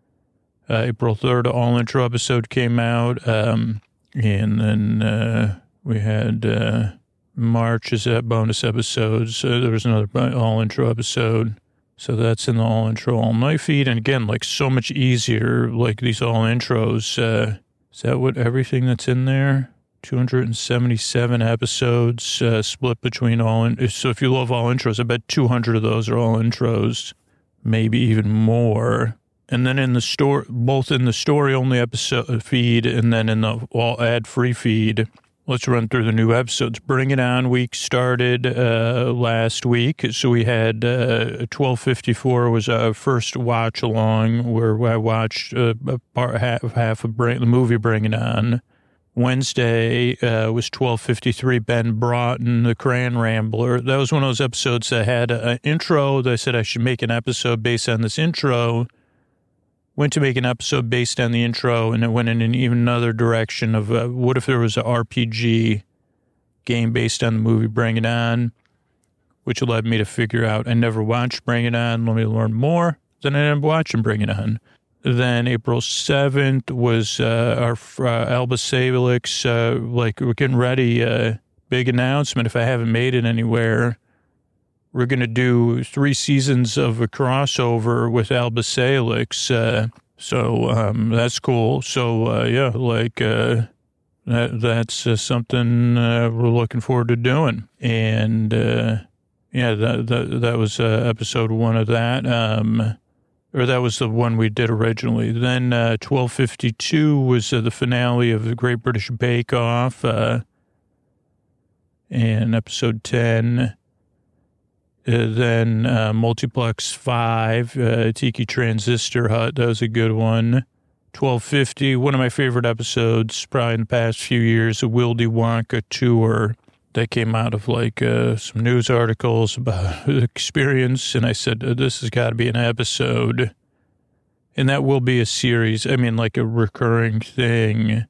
B: Uh, April third, all intro episode came out. Um, and then uh, we had... Uh, March is that bonus episodes. Uh, there was another all intro episode. So that's in the all intro all night feed. And again, like so much easier, like these all intros. Uh, is that what everything that's in there? two hundred seventy-seven episodes uh, split between all. In- so if you love all intros, I bet two hundred of those are all intros, maybe even more. And then in the store, both in the story only episode feed and then in the all ad free feed. Let's run through the new episodes. Bring It On week started uh, last week. So we had uh, twelve fifty-four was our first watch along where I watched uh, part, half, half of Bring, the movie Bring It On. Wednesday uh, was twelve fifty-three, Ben Broughton, the Crayon Rambler. That was one of those episodes that had an intro. They said I should make an episode based on this intro. Went to make an episode based on the intro, and it went in an even another direction of uh, what if there was an R P G game based on the movie Bring It On, which led me to figure out I never watched Bring It On. Let me learn more. Then I ended up watching Bring It On. Then April seventh was uh, our uh, Alba Salix, uh, like we're getting ready, uh, big announcement if I haven't made it anywhere. We're going to do three seasons of a crossover with Alba Salix. Uh, so um, that's cool. So, uh, yeah, like uh, that, that's uh, something uh, we're looking forward to doing. And, uh, yeah, that, that, that was uh, episode one of that. Um, or that was the one we did originally. Then uh, twelve fifty-two was uh, the finale of the Great British Bake Off. Uh, and episode ten... Uh, then uh, Multiplex five, uh, Tiki Transistor Hut, that was a good one. twelve fifty, one of my favorite episodes, probably in the past few years, a Willy Wonka tour that came out of like uh, some news articles about the experience. And I said, this has got to be an episode. And that will be a series, I mean, like a recurring thing.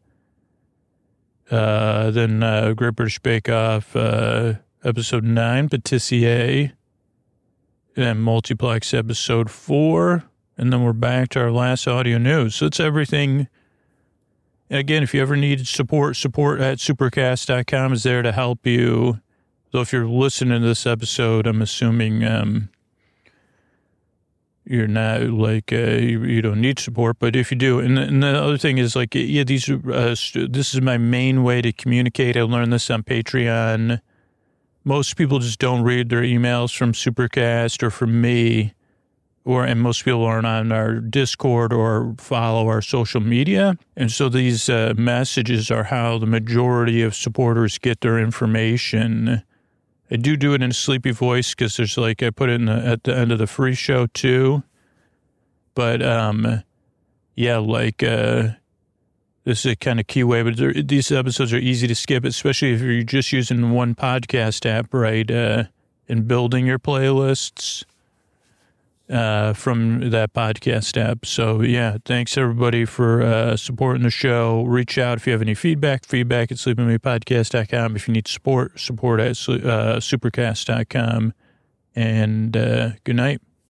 B: Uh, then uh, Great British Bake Off, uh, episode nine, Patissier. And Multiplex episode four, and then we're back to our last audio news. So it's everything. And again, if you ever need support, support at supercast dot com is there to help you. So if you're listening to this episode, I'm assuming um, you're not like, uh, you, you don't need support, but if you do, and, and the other thing is like, yeah, these are, uh, this is my main way to communicate. I learned this on Patreon. Most people just don't read their emails from Supercast or from me, or and most people aren't on our Discord or follow our social media. And so these uh, messages are how the majority of supporters get their information. I do do it in a sleepy voice because there's like, I put it in the, at the end of the free show too. But um, yeah, like... Uh, This is a kind of key way, but these episodes are easy to skip, especially if you're just using one podcast app, right? Uh, and building your playlists uh, from that podcast app. So, yeah, thanks, everybody, for uh, supporting the show. Reach out if you have any feedback, feedback at sleep with me podcast dot com. If you need support, support at uh, supercast dot com. And uh, good night.